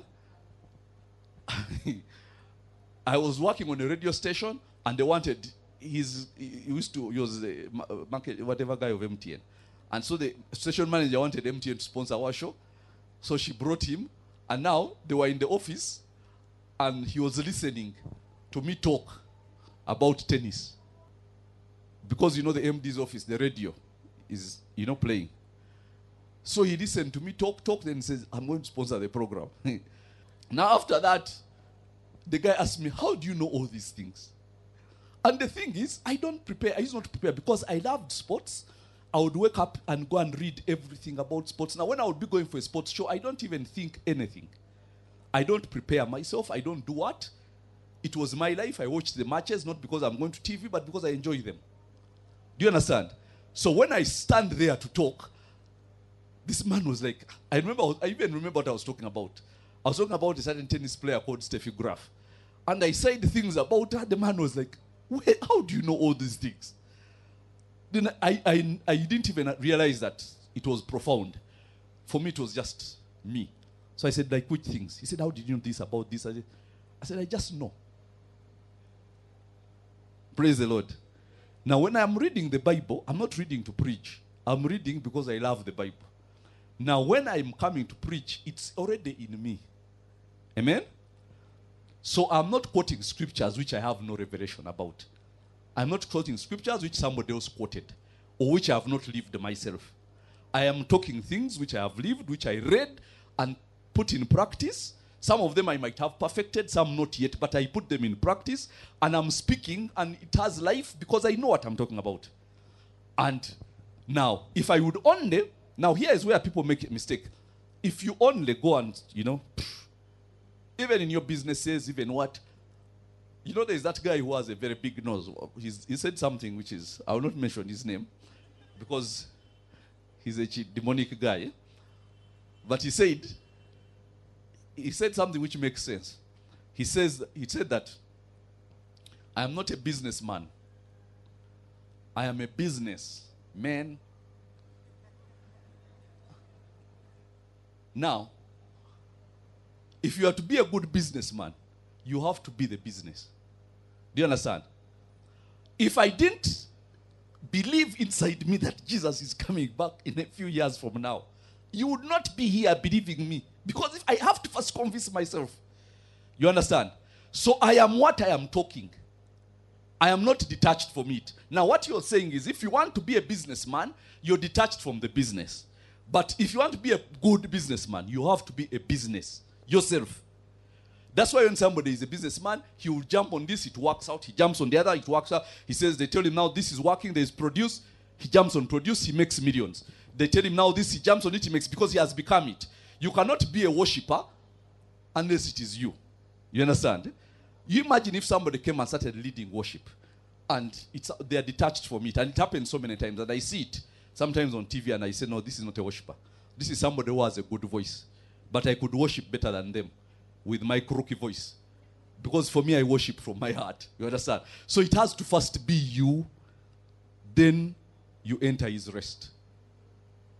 B: I was working on a radio station, and they wanted, his, he used to, he was a market, whatever guy of M T N. And so the station manager wanted M T N to sponsor our show. So she brought him, and now they were in the office, and he was listening to me talk about tennis. Because you know the M D's office, the radio is, you know, playing. So he listened to me talk, talk, then he says, I'm going to sponsor the program. Now after that, the guy asked me, how do you know all these things? And the thing is, I don't prepare, I used not to prepare because I loved sports. I would wake up and go and read everything about sports. Now when I would be going for a sports show, I don't even think anything. I don't prepare myself, I don't do what? It was my life, I watched the matches, not because I'm going to T V, but because I enjoy them. Do you understand? So when I stand there to talk, this man was like, I remember, I even remember what I was talking about. I was talking about a certain tennis player called Steffi Graf. And I said things about her. The man was like, wait, how do you know all these things? Then I, I, I didn't even realize that it was profound. For me, it was just me. So I said, like, which things? He said, how did you know this about this? I said, I, said, I just know. Praise the Lord. Now, when I'm reading the Bible, I'm not reading to preach. I'm reading because I love the Bible. Now, when I'm coming to preach, it's already in me. Amen? So I'm not quoting scriptures which I have no revelation about. I'm not quoting scriptures which somebody else quoted or which I have not lived myself. I am talking things which I have lived, which I read and put in practice. Some of them I might have perfected, some not yet, but I put them in practice, and I'm speaking, and it has life because I know what I'm talking about. And now, if I would only, now here is where people make a mistake. If you only go and, you know, even in your businesses, even what, you know, there's that guy who has a very big nose. He's, he said something which is, I will not mention his name, because he's a demonic guy. But he said, he said something which makes sense. He says, he said that I am not a businessman. I am a businessman. Now, if you are to be a good businessman, you have to be the business. Do you understand? If I didn't believe inside me that Jesus is coming back in a few years from now, you would not be here believing me. Because if I have to first convince myself. You understand? So I am what I am talking. I am not detached from it. Now what you're saying is if you want to be a businessman, you're detached from the business. But if you want to be a good businessman, you have to be a business yourself. That's why when somebody is a businessman, he will jump on this, it works out. He jumps on the other, it works out. He says, they tell him now this is working, there is produce. He jumps on produce, he makes millions. They tell him now this, he jumps on it, he makes, because he has become it. You cannot be a worshipper unless it is you. You understand? You imagine if somebody came and started leading worship and it's, they are detached from it. And it happens so many times. And I see it sometimes on T V and I say, no, this is not a worshipper. This is somebody who has a good voice. But I could worship better than them with my croaky voice. Because for me, I worship from my heart. You understand? So it has to first be you. Then you enter his rest.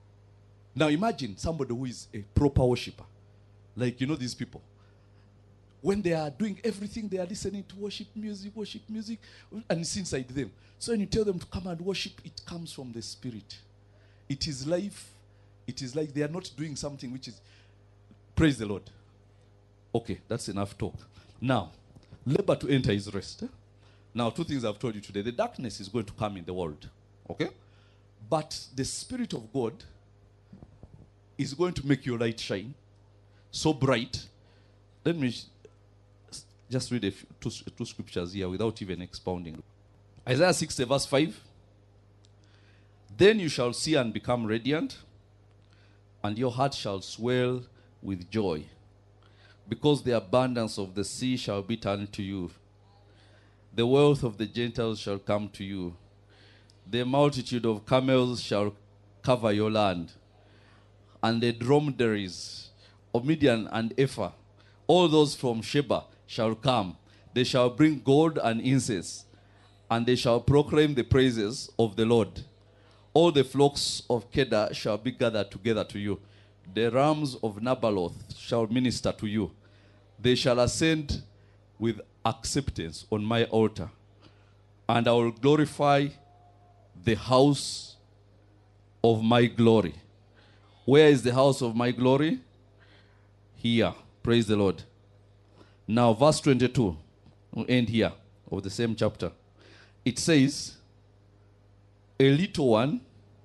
B: Now imagine somebody who is a proper worshipper. Like, you know these people. When they are doing everything, they are listening to worship music, worship music, and it's inside them. So when you tell them to come and worship, it comes from the Spirit. It is life. It is like they are not doing something which is, praise the Lord. Okay, that's enough talk. Now, labor to enter his rest. Eh? Now, two things I've told you today. The darkness is going to come in the world. Okay? But the Spirit of God is going to make your light shine so bright. Let me sh- just read a few, two, two scriptures here without even expounding. Isaiah sixty verse five. Then you shall see and become radiant, and your heart shall swell with joy, because the abundance of the sea shall be turned to you. The wealth of the Gentiles shall come to you. The multitude of camels shall cover your land, and the dromedaries of Midian and Ephah, all those from Sheba, shall come. They shall bring gold and incense, and they shall proclaim the praises of the Lord. All the flocks of Kedar shall be gathered together to you. The rams of Nabaloth shall minister to you. They shall ascend with acceptance on my altar, and I will glorify the house of my glory. Where is the house of my glory? Here. Praise the Lord. Now, verse twenty-two, we'll end here of the same chapter. It says, a little one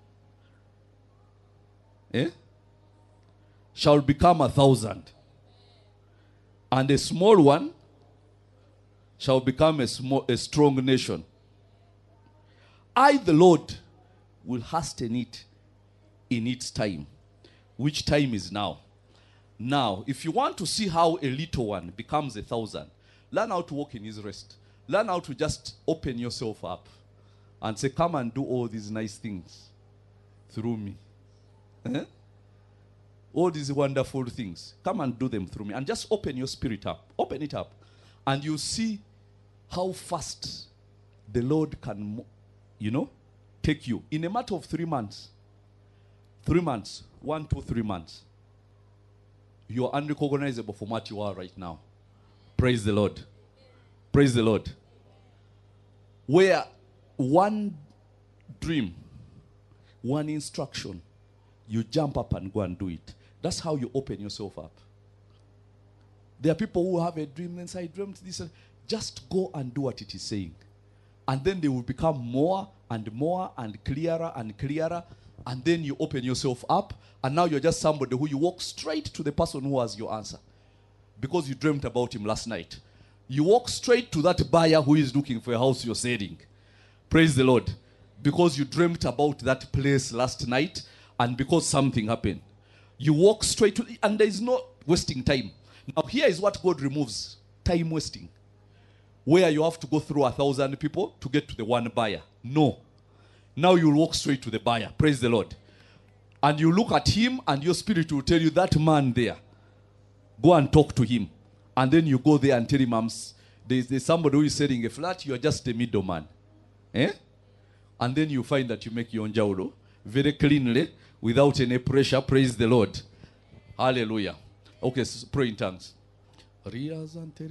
B: eh, shall become a thousand, and a small one shall become a, small, a strong nation. I, the Lord, will hasten it in its time, which time is now. Now, if you want to see how a little one becomes a thousand, learn how to walk in his rest. Learn how to just open yourself up and say, come and do all these nice things through me. Eh? All these wonderful things. Come and do them through me. And just open your spirit up. Open it up. And you'll see how fast the Lord can, you know, take you. In a matter of three months. Three months. One, two, three months. You are unrecognizable from what you are right now. Praise the Lord. Praise the Lord. Where one dream, one instruction, you jump up and go and do it. That's how you open yourself up. There are people who have a dream and say, I dreamt this. And just go and do what it is saying. And then they will become more and more and clearer and clearer. And then you open yourself up. And now you're just somebody who you walk straight to the person who has your answer. Because you dreamt about him last night. You walk straight to that buyer who is looking for a house you're selling. Praise the Lord. Because you dreamt about that place last night. And because something happened. You walk straight to it. And there is no wasting time. Now here is what God removes. Time wasting. Where you have to go through a thousand people to get to the one buyer. No. Now you walk straight to the buyer. Praise the Lord. And you look at him and your spirit will tell you, that man there, go and talk to him. And then you go there and tell him, there's, there's somebody who is selling a flat, you are just a middleman. Eh? And then you find that you make your own jaulo very cleanly, without any pressure. Praise the Lord. Hallelujah. Okay, so pray in tongues. You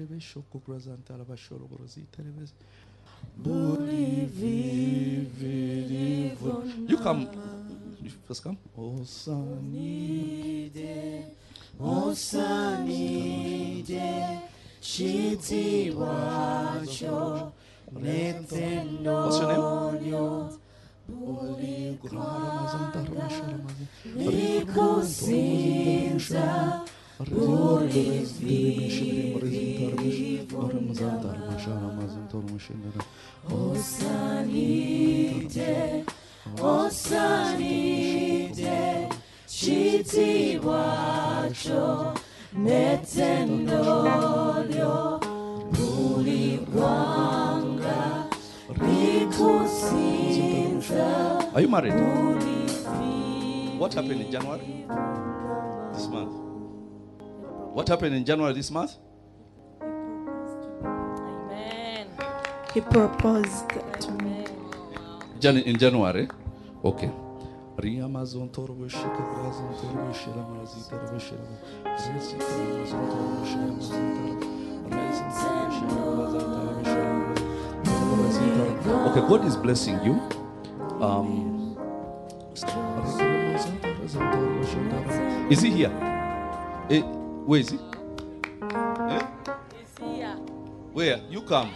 B: come. You first come.
D: Osanide, Osanide, Shiti wacho, Netendo.
B: What's your name?
D: Likusinza, Osanide, Osanide, Shiti wacho, Netendolyo, Buligwanga, Likusinza.
B: Are you married? What happened in January? This month. What happened in January this month?
C: Amen.
D: He proposed to me.
B: Jan- in January? Okay. Okay, God is blessing you. Um, is he here? Eh, where is he? Eh? Where? You come.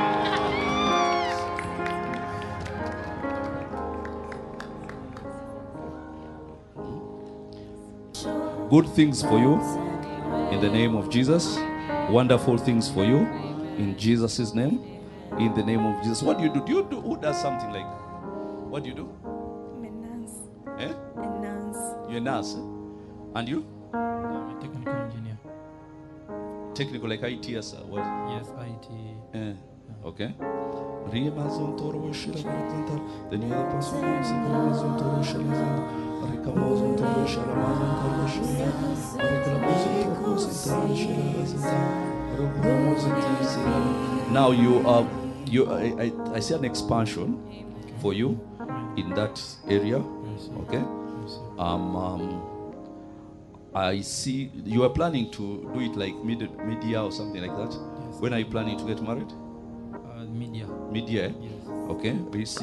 B: Good things for you in the name of Jesus. Wonderful things for you in Jesus' name. In the name of Jesus. What do you do? Do you do? Who does something like? What do you do?
D: I'm a nurse.
B: Eh?
D: A nurse.
B: You're a nurse. Eh? And you?
E: I'm a technical engineer.
B: Technical like I T S. uh, What?
E: Yes, I T.
B: Eh. Okay. Then you have now you are you I, I, I see an expansion for you in that area. Okay. Um, um I see you are planning to do it like mid media or something like that.
E: Yes.
B: When are you planning to get married?
E: Uh, media.
B: Media, eh?
E: Yes.
B: Okay.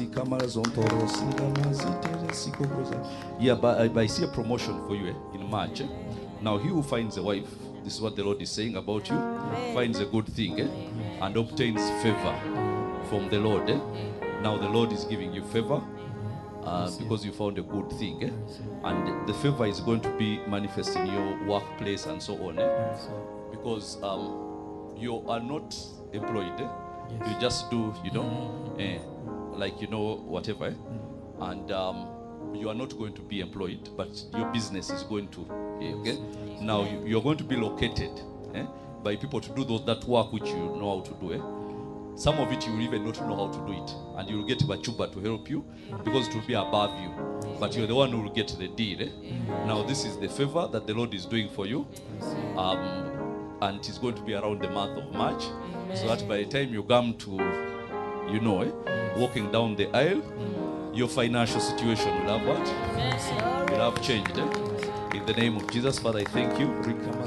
B: Yeah, but I, but I see a promotion for you eh, in March. Eh? Now he who finds a wife, this is what the Lord is saying about you, finds a good thing eh, and obtains favor from the Lord. Eh? Now the Lord is giving you favor uh, because you found a good thing. Eh? And the favor is going to be manifest in your workplace and so on. Eh? Because um, you are not employed. Eh?
E: Yes.
B: You just do, you know, eh, like, you know, whatever. Eh? And um, you are not going to be employed, but your business is going to, eh, okay? Now, you, you're going to be located eh, by people to do those, that work which you know how to do. Eh? Some of it you will even not know how to do it. And you will get Bachuba to help you because it will be above you. But you're the one who will get the deal. Eh? Now, this is the favor that the Lord is doing for you. Um, and it's going to be around the month of March. So that by the time you come to, you know, eh, walking down the aisle, your financial situation will have what? Will have changed. Eh? In the name of Jesus, Father, I thank you.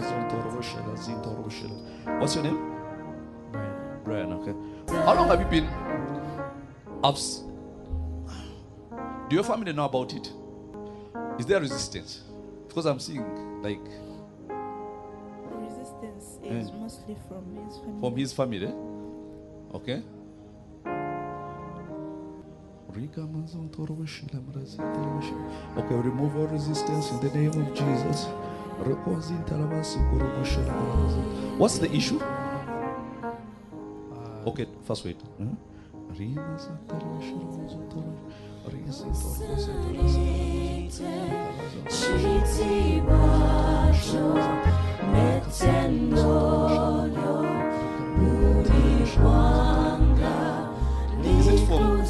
B: What's your name?
E: Brian.
B: Brian, okay. How long have you been? Ups? Do your family know about it? Is there resistance? Because I'm seeing like
D: Resistance is mostly from his family.
B: from his family. Eh? Okay. Okay, remove all resistance in the name of Jesus. What's the issue? Okay, first wait. Hmm? Is it from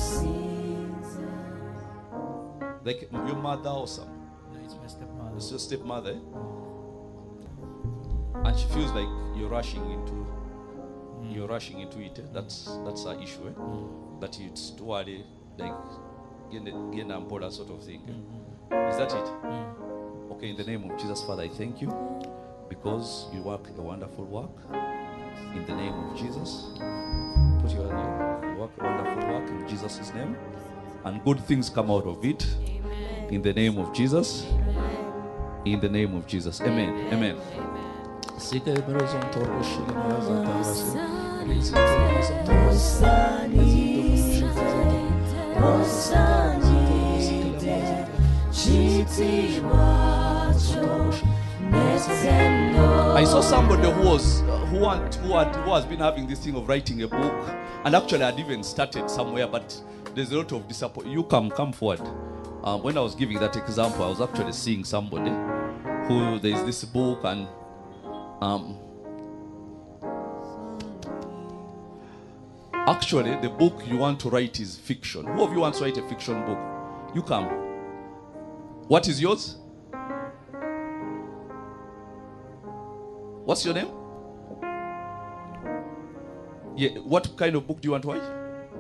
B: like your mother or something?
E: No, it's my stepmother.
B: It's your stepmother, eh? And she feels like you're rushing into you're rushing into it. Eh? That's that's her issue. Eh? That it's too early, like getting a border sort of thing. Eh? Is that it? Okay, in the name of Jesus, Father, I thank you because you work a wonderful work. In the name of Jesus, put your hand here. You work a wonderful work in Jesus' name, and good things come out of it. In the name of Jesus. In the name of Jesus. Amen. Amen. I saw somebody who was uh, who, want, who, had, who has been having this thing of writing a book, and actually had even started somewhere, but there's a lot of disappointment. You come, come forward. Um, when I was giving that example, I was actually seeing somebody who there's this book, and um, actually the book you want to write is fiction. Who of you wants to write a fiction book? You come. What is yours? What's your name? Yeah, what kind of book do you want to write?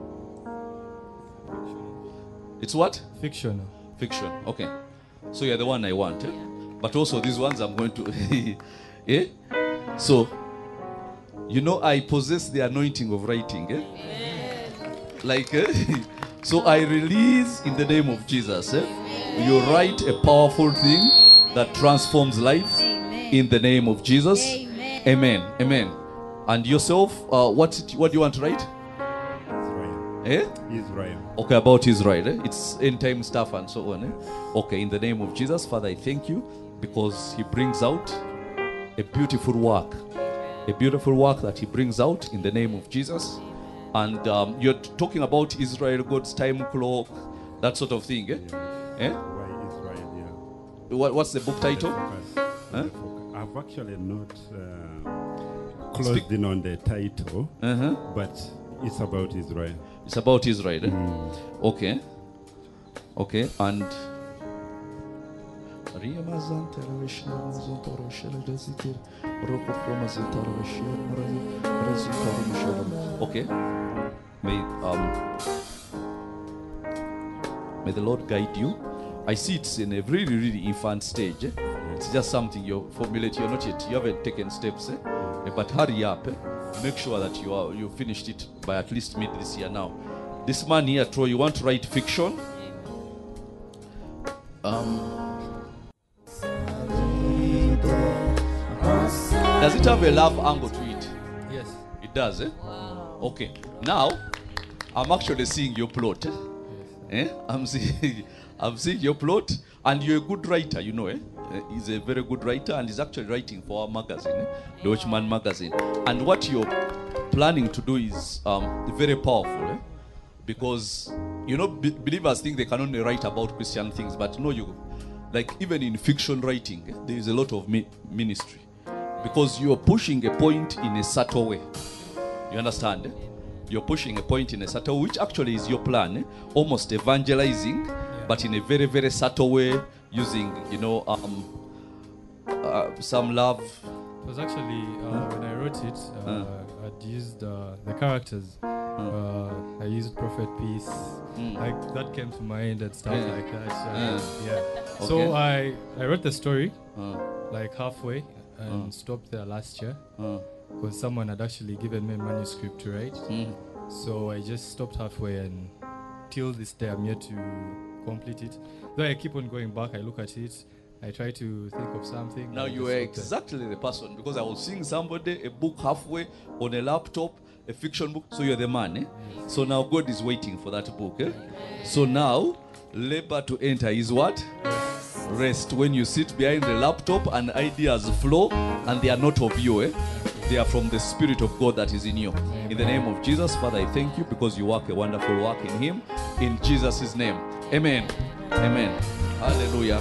B: It's what?
E: Fiction.
B: Fiction. Okay. So you're the one I want. Eh? But also these ones I'm going to... eh? So, you know I possess the anointing of writing. Eh? Like, eh? So I release in the name of Jesus. Eh? You write a powerful thing that transforms lives in the name of Jesus.
C: Amen.
B: Amen. Amen. And yourself, uh, what's it, what do you want to write?
F: Israel.
B: Eh?
F: Israel.
B: Okay, about Israel. Eh? It's end time stuff and so on. Eh? Okay, in the name of Jesus, Father, I thank you because He brings out a beautiful work. A beautiful work that He brings out in the name of Jesus. And um, you're t- talking about Israel, God's time clock, that sort of thing. Eh? Eh?
F: Why Israel, yeah.
B: What, what's the book title?
F: Focus.
B: Huh?
F: The focus. I've actually not uh, closed in on the title,
B: Uh-huh.
F: but it's about Israel.
B: It's about Israel. Eh?
F: Mm.
B: Okay. Okay, and okay. May um may the Lord guide you. I see it's in a really, really infant stage. Eh? It's just something you're formulating. You're not yet. You haven't taken steps. Eh? Eh, But hurry up. Eh? Make sure that you are you finished it by at least mid this year now. This man here, Troy, you want to write fiction? Um, does it have a love angle to it?
E: Yes.
B: It does, eh? Okay. Now, I'm actually seeing your plot. Eh? Eh? I'm seeing, I'm seeing your plot, and you're a good writer, you know, eh? Eh, He's a very good writer, and he's actually writing for our magazine, eh? The Watchman magazine. And what you're planning to do is um, very powerful, eh? Because you know, be- believers think they can only write about Christian things, but no, you like even in fiction writing, eh, there is a lot of mi- ministry because you are pushing a point in a subtle way. You understand? eh? You're pushing a point in a subtle way, which actually is your plan, eh? Almost evangelizing, but in a very, very subtle way, using you know um, uh, some love.
E: It was actually uh, when I wrote it, uh, I'd used uh, the characters. Uh, I used Prophet Peace.
B: Mm.
E: Like that came to mind and stuff
B: Yeah.
E: like that. Uh,
B: Yeah.
E: yeah.
B: Okay.
E: So I I wrote the story
B: Uh,
E: like halfway and
B: Uh.
E: stopped there last year
B: uh,
E: because someone had actually given me a manuscript to write.
B: mm,
E: So I just stopped halfway, and till this day I'm yet to complete it. Though I keep on going back, I look at it, I try to think of something.
B: Now
E: I
B: you
E: just
B: were
E: stop there.
B: exactly the person because I was seeing somebody a book halfway on a laptop, a fiction book. So you're the man, eh? So now God is waiting for that book, eh? So now labor to enter is what? Rest. When you sit behind the laptop and ideas flow and they are not of you, eh? They are from the Spirit of God that is in you. In the name of Jesus, Father, I thank you because you work a wonderful work in Him. In Jesus' name. Amen. Amen. Hallelujah.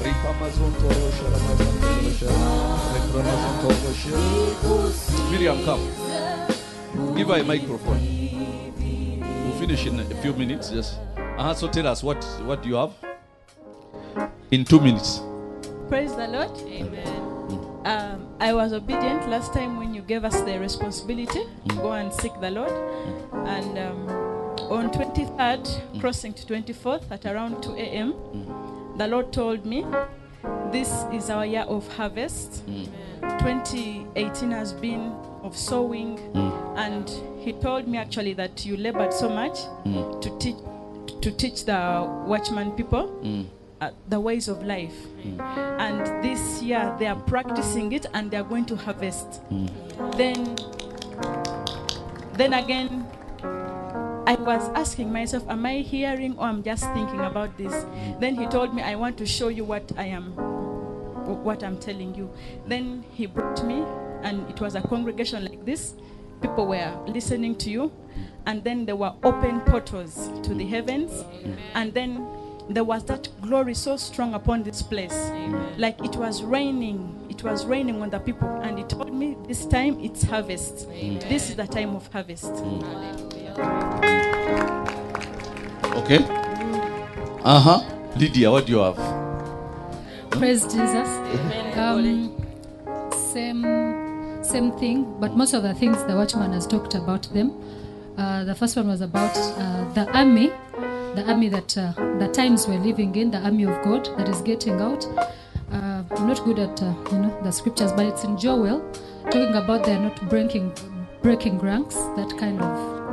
B: Miriam, come. Give her a microphone. We'll finish in a few minutes. Just. Uh-huh, so tell us, what, what do you have? In two minutes.
D: Praise the Lord.
C: Amen.
D: Um, I was obedient last time when you gave us the responsibility to go and seek the Lord. And um, on twenty-third, crossing to twenty-fourth at around two a.m., the Lord told me, this is our year of harvest. twenty eighteen has been of sowing. And He told me actually that you labored so much to teach to teach the Watchman people uh, the ways of life. And this year they are practicing it and they are going to harvest. Then, then again, I was asking myself, am I hearing or I'm just thinking about this? Then He told me, I want to show you what I am, what I'm telling you. Then He brought me, and it was a congregation like this. People were listening to you, and then there were open portals to the heavens, and then there was that glory so strong upon this place. Like it was raining. It was raining on the people, and He told me, this time it's harvest. This is the time of harvest.
B: Okay? Uh-huh. Lydia, what do you have?
G: Praise Jesus. Um, same, same thing, but most of the things the Watchman has talked about them. Uh, the first one was about uh, the army, the army that uh, the times we're living in, the army of God that is getting out. Uh, I'm not good at uh, you know the scriptures, but it's in Joel, talking about they're not breaking breaking ranks, that kind of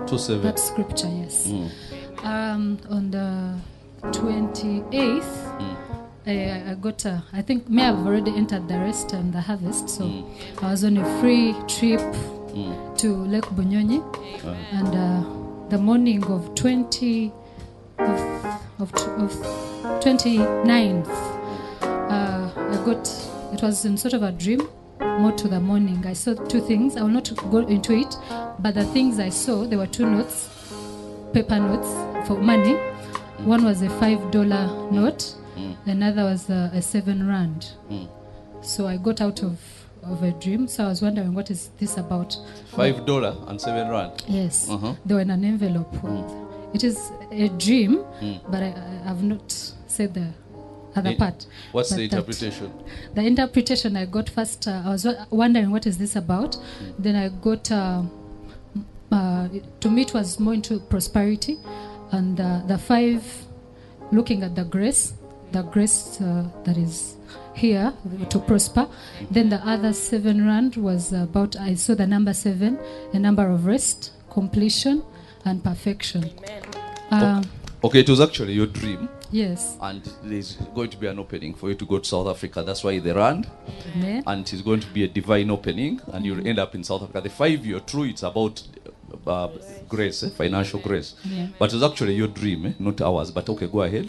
B: Two seven.
G: that scripture, yes.
B: Mm.
G: Um, on the twenty-eighth,
B: Mm.
G: I, I got a, I think may have already entered the rest and the harvest, so
B: Mm.
G: I was on a free trip
B: Mm.
G: to Lake Bunyonyi,
B: Uh,
G: and uh, the morning of twenty of of, of twenty-ninth, uh, I got, it was in sort of a dream, more to the morning. I saw two things. I will not go into it, but the things I saw, there were two notes, paper notes for money. One was a five dollar note,
B: Mm.
G: another was a, a seven rand.
B: Mm.
G: So I got out of, of a dream. So I was wondering, what is this about?
B: Five dollar and seven rand.
G: Yes,
B: Uh-huh.
G: they were in an envelope. It is a dream,
B: Mm.
G: but I, I have not said the other
B: Eh,
G: part.
B: What's
G: But
B: the
G: that-
B: interpretation?
G: The interpretation I got first, uh, I was wa- wondering what is this about. Then I got, uh, m- uh, to me it was more into prosperity, and uh, the five, looking at the grace, the grace uh, that is here to prosper. Then the other seven rand was about, I saw the number seven, a number of rest, completion, and perfection. Uh,
B: Okay, it was actually your dream,
G: yes.
B: and there's going to be an opening for you to go to South Africa. That's why the rand,
G: Amen.
B: and it's going to be a divine opening, and you'll end up in South Africa. The five you're true, it's about uh, grace, eh? Financial grace.
G: Yeah.
B: But it was actually your dream, eh? Not ours. But okay, go ahead.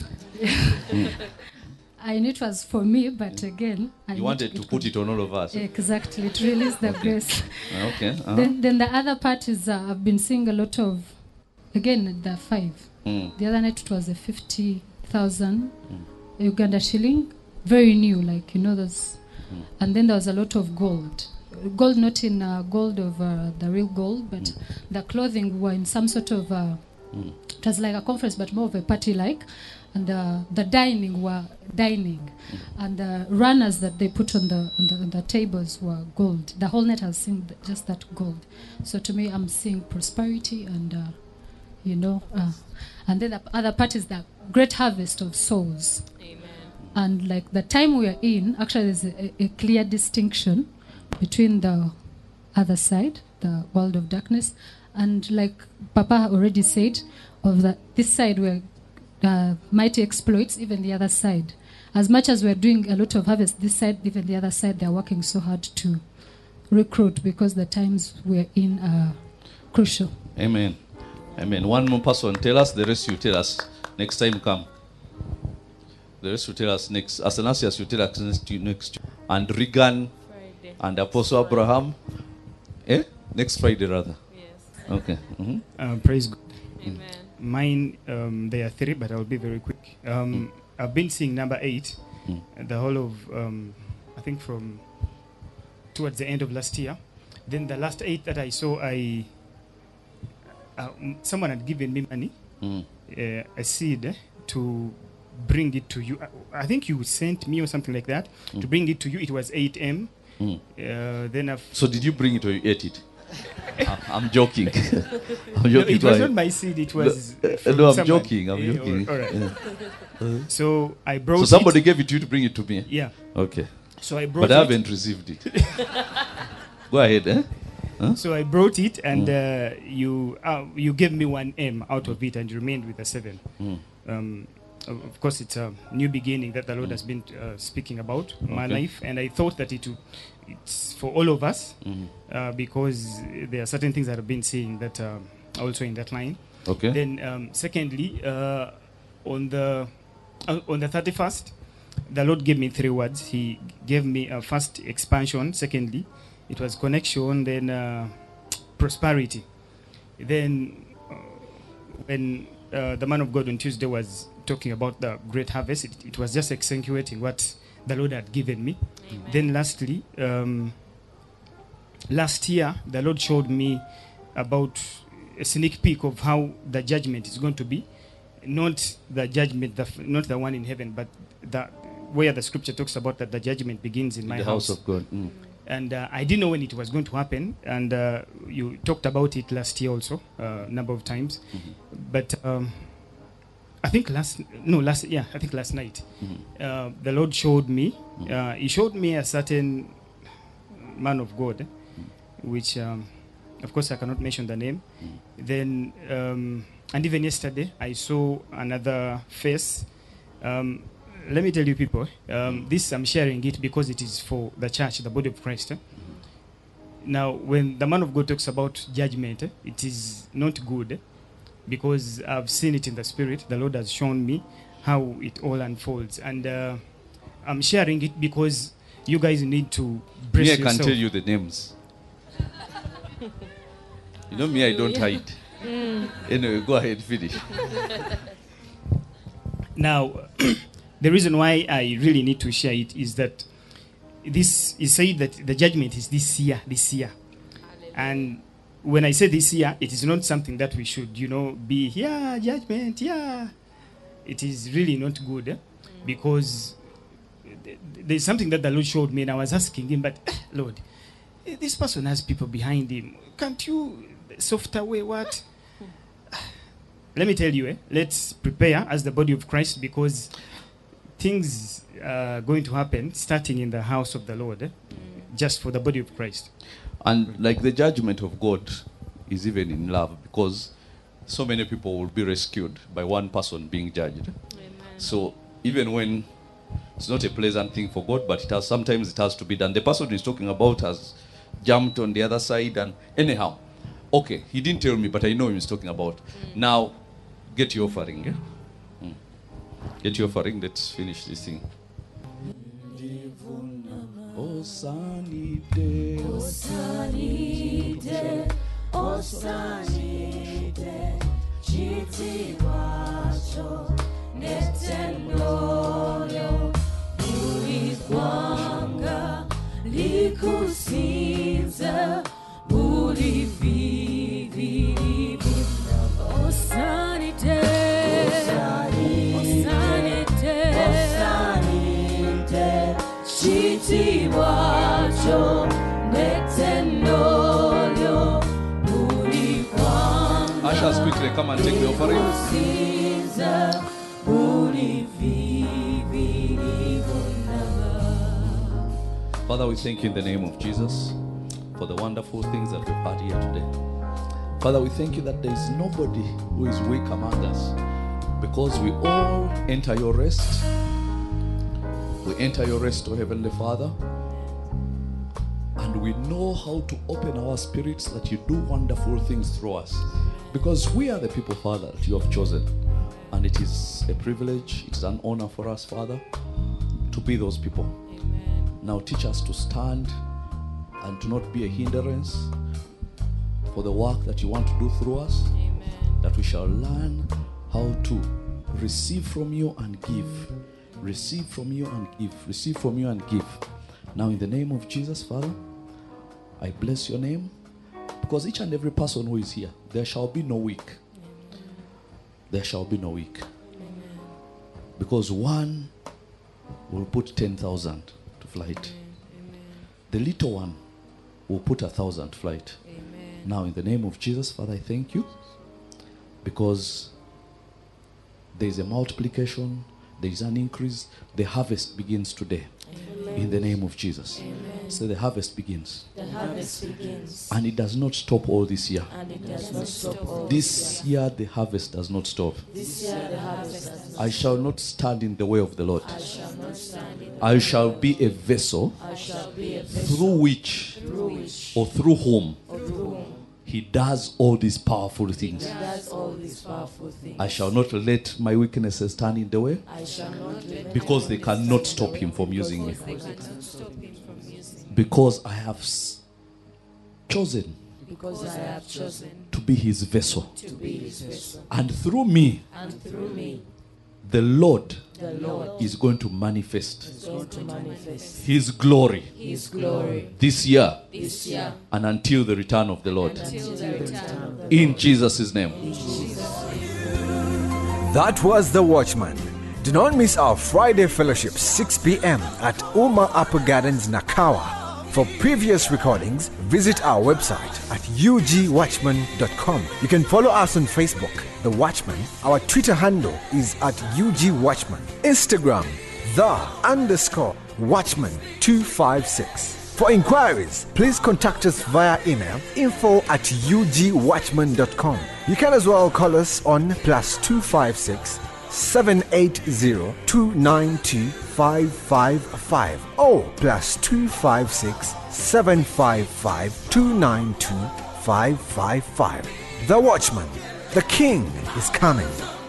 G: I knew it was for me, but again, I
B: You
G: knew
B: wanted to put it on all of us. eh?
G: Exactly, it released the grace.
B: Okay. uh-huh.
G: Then, then the other part is uh, I've been seeing a lot of, again, the five.
B: Mm.
G: The other night it was a fifty thousand Uganda shilling, very new, like, you know, those. And then there was a lot of gold. Gold, not in uh, gold of uh, the real gold, but the clothing were in some sort of, uh, it was like a conference, but more of a party like. And uh, the dining were dining. And the runners that they put on the, on the, on the tables were gold. The whole net has seen th- just that gold. So to me, I'm seeing prosperity and, uh, you know, uh, and then the other part is the great harvest of souls.
C: Amen.
G: And like the time we are in, actually there's a, a clear distinction between the other side, the world of darkness, and like Papa already said, of the, this side we're uh, mighty exploits, even the other side. As much as we're doing a lot of harvest this side, even the other side, they're working so hard to recruit because the times we're in are crucial.
B: Amen. Amen. One more person tell us, the rest you tell us next time come. The rest you tell us next. Athanasius you tell us next. next. And Regan
C: Friday.
B: and Apostle Abraham. Eh? Next Friday rather.
C: Yes.
B: Okay. Mhm.
H: Uh, praise God.
C: Amen.
H: Mine, um, there are three, but I'll be very quick. Um, I've been seeing number eight,
B: Mm.
H: the whole of, um, I think from towards the end of last year. Then the last eight that I saw, I uh, m- someone had given me money,
B: Mm.
H: uh, a seed, eh, to bring it to you. I, I think you sent me or something like that to bring it to you. It was eight M.
B: Mm.
H: Uh, then I've,
B: So did you bring it or you ate it? I- I'm joking. I'm
H: no,
B: joking.
H: it was
B: Why?
H: not my seed. It was.
B: No, uh,
H: from
B: no, I'm
H: someone.
B: joking. I'm
H: Eh,
B: joking.
H: all right.
B: Yeah.
H: So I brought.
B: So somebody
H: it.
B: gave it to you to bring it to me.
H: Yeah.
B: Okay.
H: So I brought.
B: But I
H: it.
B: haven't received it. Go ahead, eh?
H: So I brought it, and uh, you uh, you gave me one M out of it, and you remained with a seven.
B: Mm.
H: Um, of of course, it's a new beginning that the Lord has been uh, speaking about in my
B: Okay.
H: life, and I thought that it would, it's for all of us
B: Mhm.
H: uh, because there are certain things that I've been seeing that uh, are also in that line.
B: Okay.
H: Then, um, secondly, uh, on the uh, on the thirty-first, the Lord gave me three words. He gave me a first expansion. Secondly, it was connection. Then uh, prosperity. Then uh, when uh, the man of God on Tuesday was talking about the great harvest, it, it was just accentuating what the Lord had given me.
C: Amen.
H: Then lastly, um, last year, the Lord showed me about a sneak peek of how the judgment is going to be. Not the judgment, the, f- not the one in heaven, but the, where the scripture talks about that the judgment begins in my
B: the
H: house.
B: house of God. Mm.
H: And uh, I didn't know when it was going to happen. And uh, you talked about it last year also, a number of times. But um, I think last, no, last, yeah, I think last night, uh, the Lord showed me, uh, He showed me a certain man of God, which um, Of course, I cannot mention the name. Then, um, and even yesterday, I saw another face. Um, let me tell you, people, um, this I'm sharing it because it is for the church, the body of Christ. eh. Now, when the man of God talks about judgment, eh, it is not good eh, because I've seen it in the spirit. The Lord has shown me how it all unfolds. And uh, I'm sharing it because you guys need to brace
B: Me, I can
H: yourself.
B: tell you the names. You know me, I don't hide. Anyway, go ahead, finish.
H: Now, the reason why I really need to share it is that this is said that the judgment is this year, this year. And when I say this year, it is not something that we should, you know, be, yeah, judgment, yeah. It is really not good eh? because th- th- there's something that the Lord showed me and I was asking him, but eh, Lord, eh, this person has people behind him. Can't you softer way what? Let me tell you, eh, let's prepare as the body of Christ because things are going to happen starting in the house of the Lord, eh, just for the body of Christ.
B: And like the judgment of God is even in love because so many people will be rescued by one person being judged. So even when it's not a pleasant thing for God, but it has sometimes it has to be done. The person he's talking about has jumped on the other side and anyhow. Okay, he didn't tell me, but I know he's talking about. Now, get your offering. Eh? Mm. Get your offering. Let's finish this thing. Osanide,
I: Osanide, Osanide, chiti wacho, netenoyo, ulikwanga, likusinza, ulivivi, Osanide, Osanide, Osanide, chiti wacho, netenoyo, ulikwanga.
B: Ushers, quickly come and take the offering. Father, we thank you in the name of Jesus for the wonderful things that we've had here today. Father, we thank you that there is nobody who is weak among us because we all enter your rest. We enter your rest, O Heavenly Father, and we know how to open our spirits that you do wonderful things through us because we are the people, Father, that you have chosen. And it is a privilege, it's an honor for us, Father, to be those people. Now teach us to stand and to not be a hindrance for the work that you want to do through us.
C: Amen.
B: That we shall learn how to receive from you and give. Receive from you and give. Receive from you and give. Now in the name of Jesus, Father, I bless your name because each and every person who is here, there shall be no weak.
C: Amen.
B: There shall be no weak.
C: Amen.
B: Because one will put ten thousand to flight.
C: Amen.
B: The little one will put a thousand to flight.
C: Amen.
B: Now in the name of Jesus, Father, I thank you because there is a multiplication, there is an increase. The harvest begins today.
C: Amen.
B: In the name of Jesus.
C: Amen.
B: So the harvest begins.
I: The harvest begins,
B: And it does not stop all this year.
I: and it does not stop all
B: This year the harvest does not stop.
I: This year the harvest does not
B: I shall not stand in the way of the Lord.
I: I shall not stand in
B: I shall be a vessel
I: I shall be a vessel
B: through which
I: through which
B: or through whom
I: or through whom
B: he does all these powerful things.
I: he does all these powerful things.
B: I shall not let my weaknesses stand in the way
I: I shall not let
B: because they cannot stop him from using me.
C: They cannot stop him from using.
B: Because I have s- chosen
I: because I have chosen
B: to be his vessel.
I: to be his vessel,
B: And through me,
I: and through me
B: the Lord
I: the Lord
B: is going to manifest
I: is going to manifest
B: his glory
I: his glory
B: this year
I: this year
B: and until the return of the Lord.
I: until the return of the
B: In Jesus' name.
A: That was The Watchman. Do not miss our Friday fellowship, six p.m. at Uma Upper Gardens, Nakawa. For previous recordings, visit our website at u g watchman dot com. You can follow us on Facebook, The Watchman. Our Twitter handle is at U G Watchman. Instagram, the underscore Watchman two five six. For inquiries, please contact us via email info at u g watchman dot com. You can as well call us on plus two five six seven eight zero two nine two five five five or plus two five six seven five five two nine two five five five. The Watchman, the King is coming.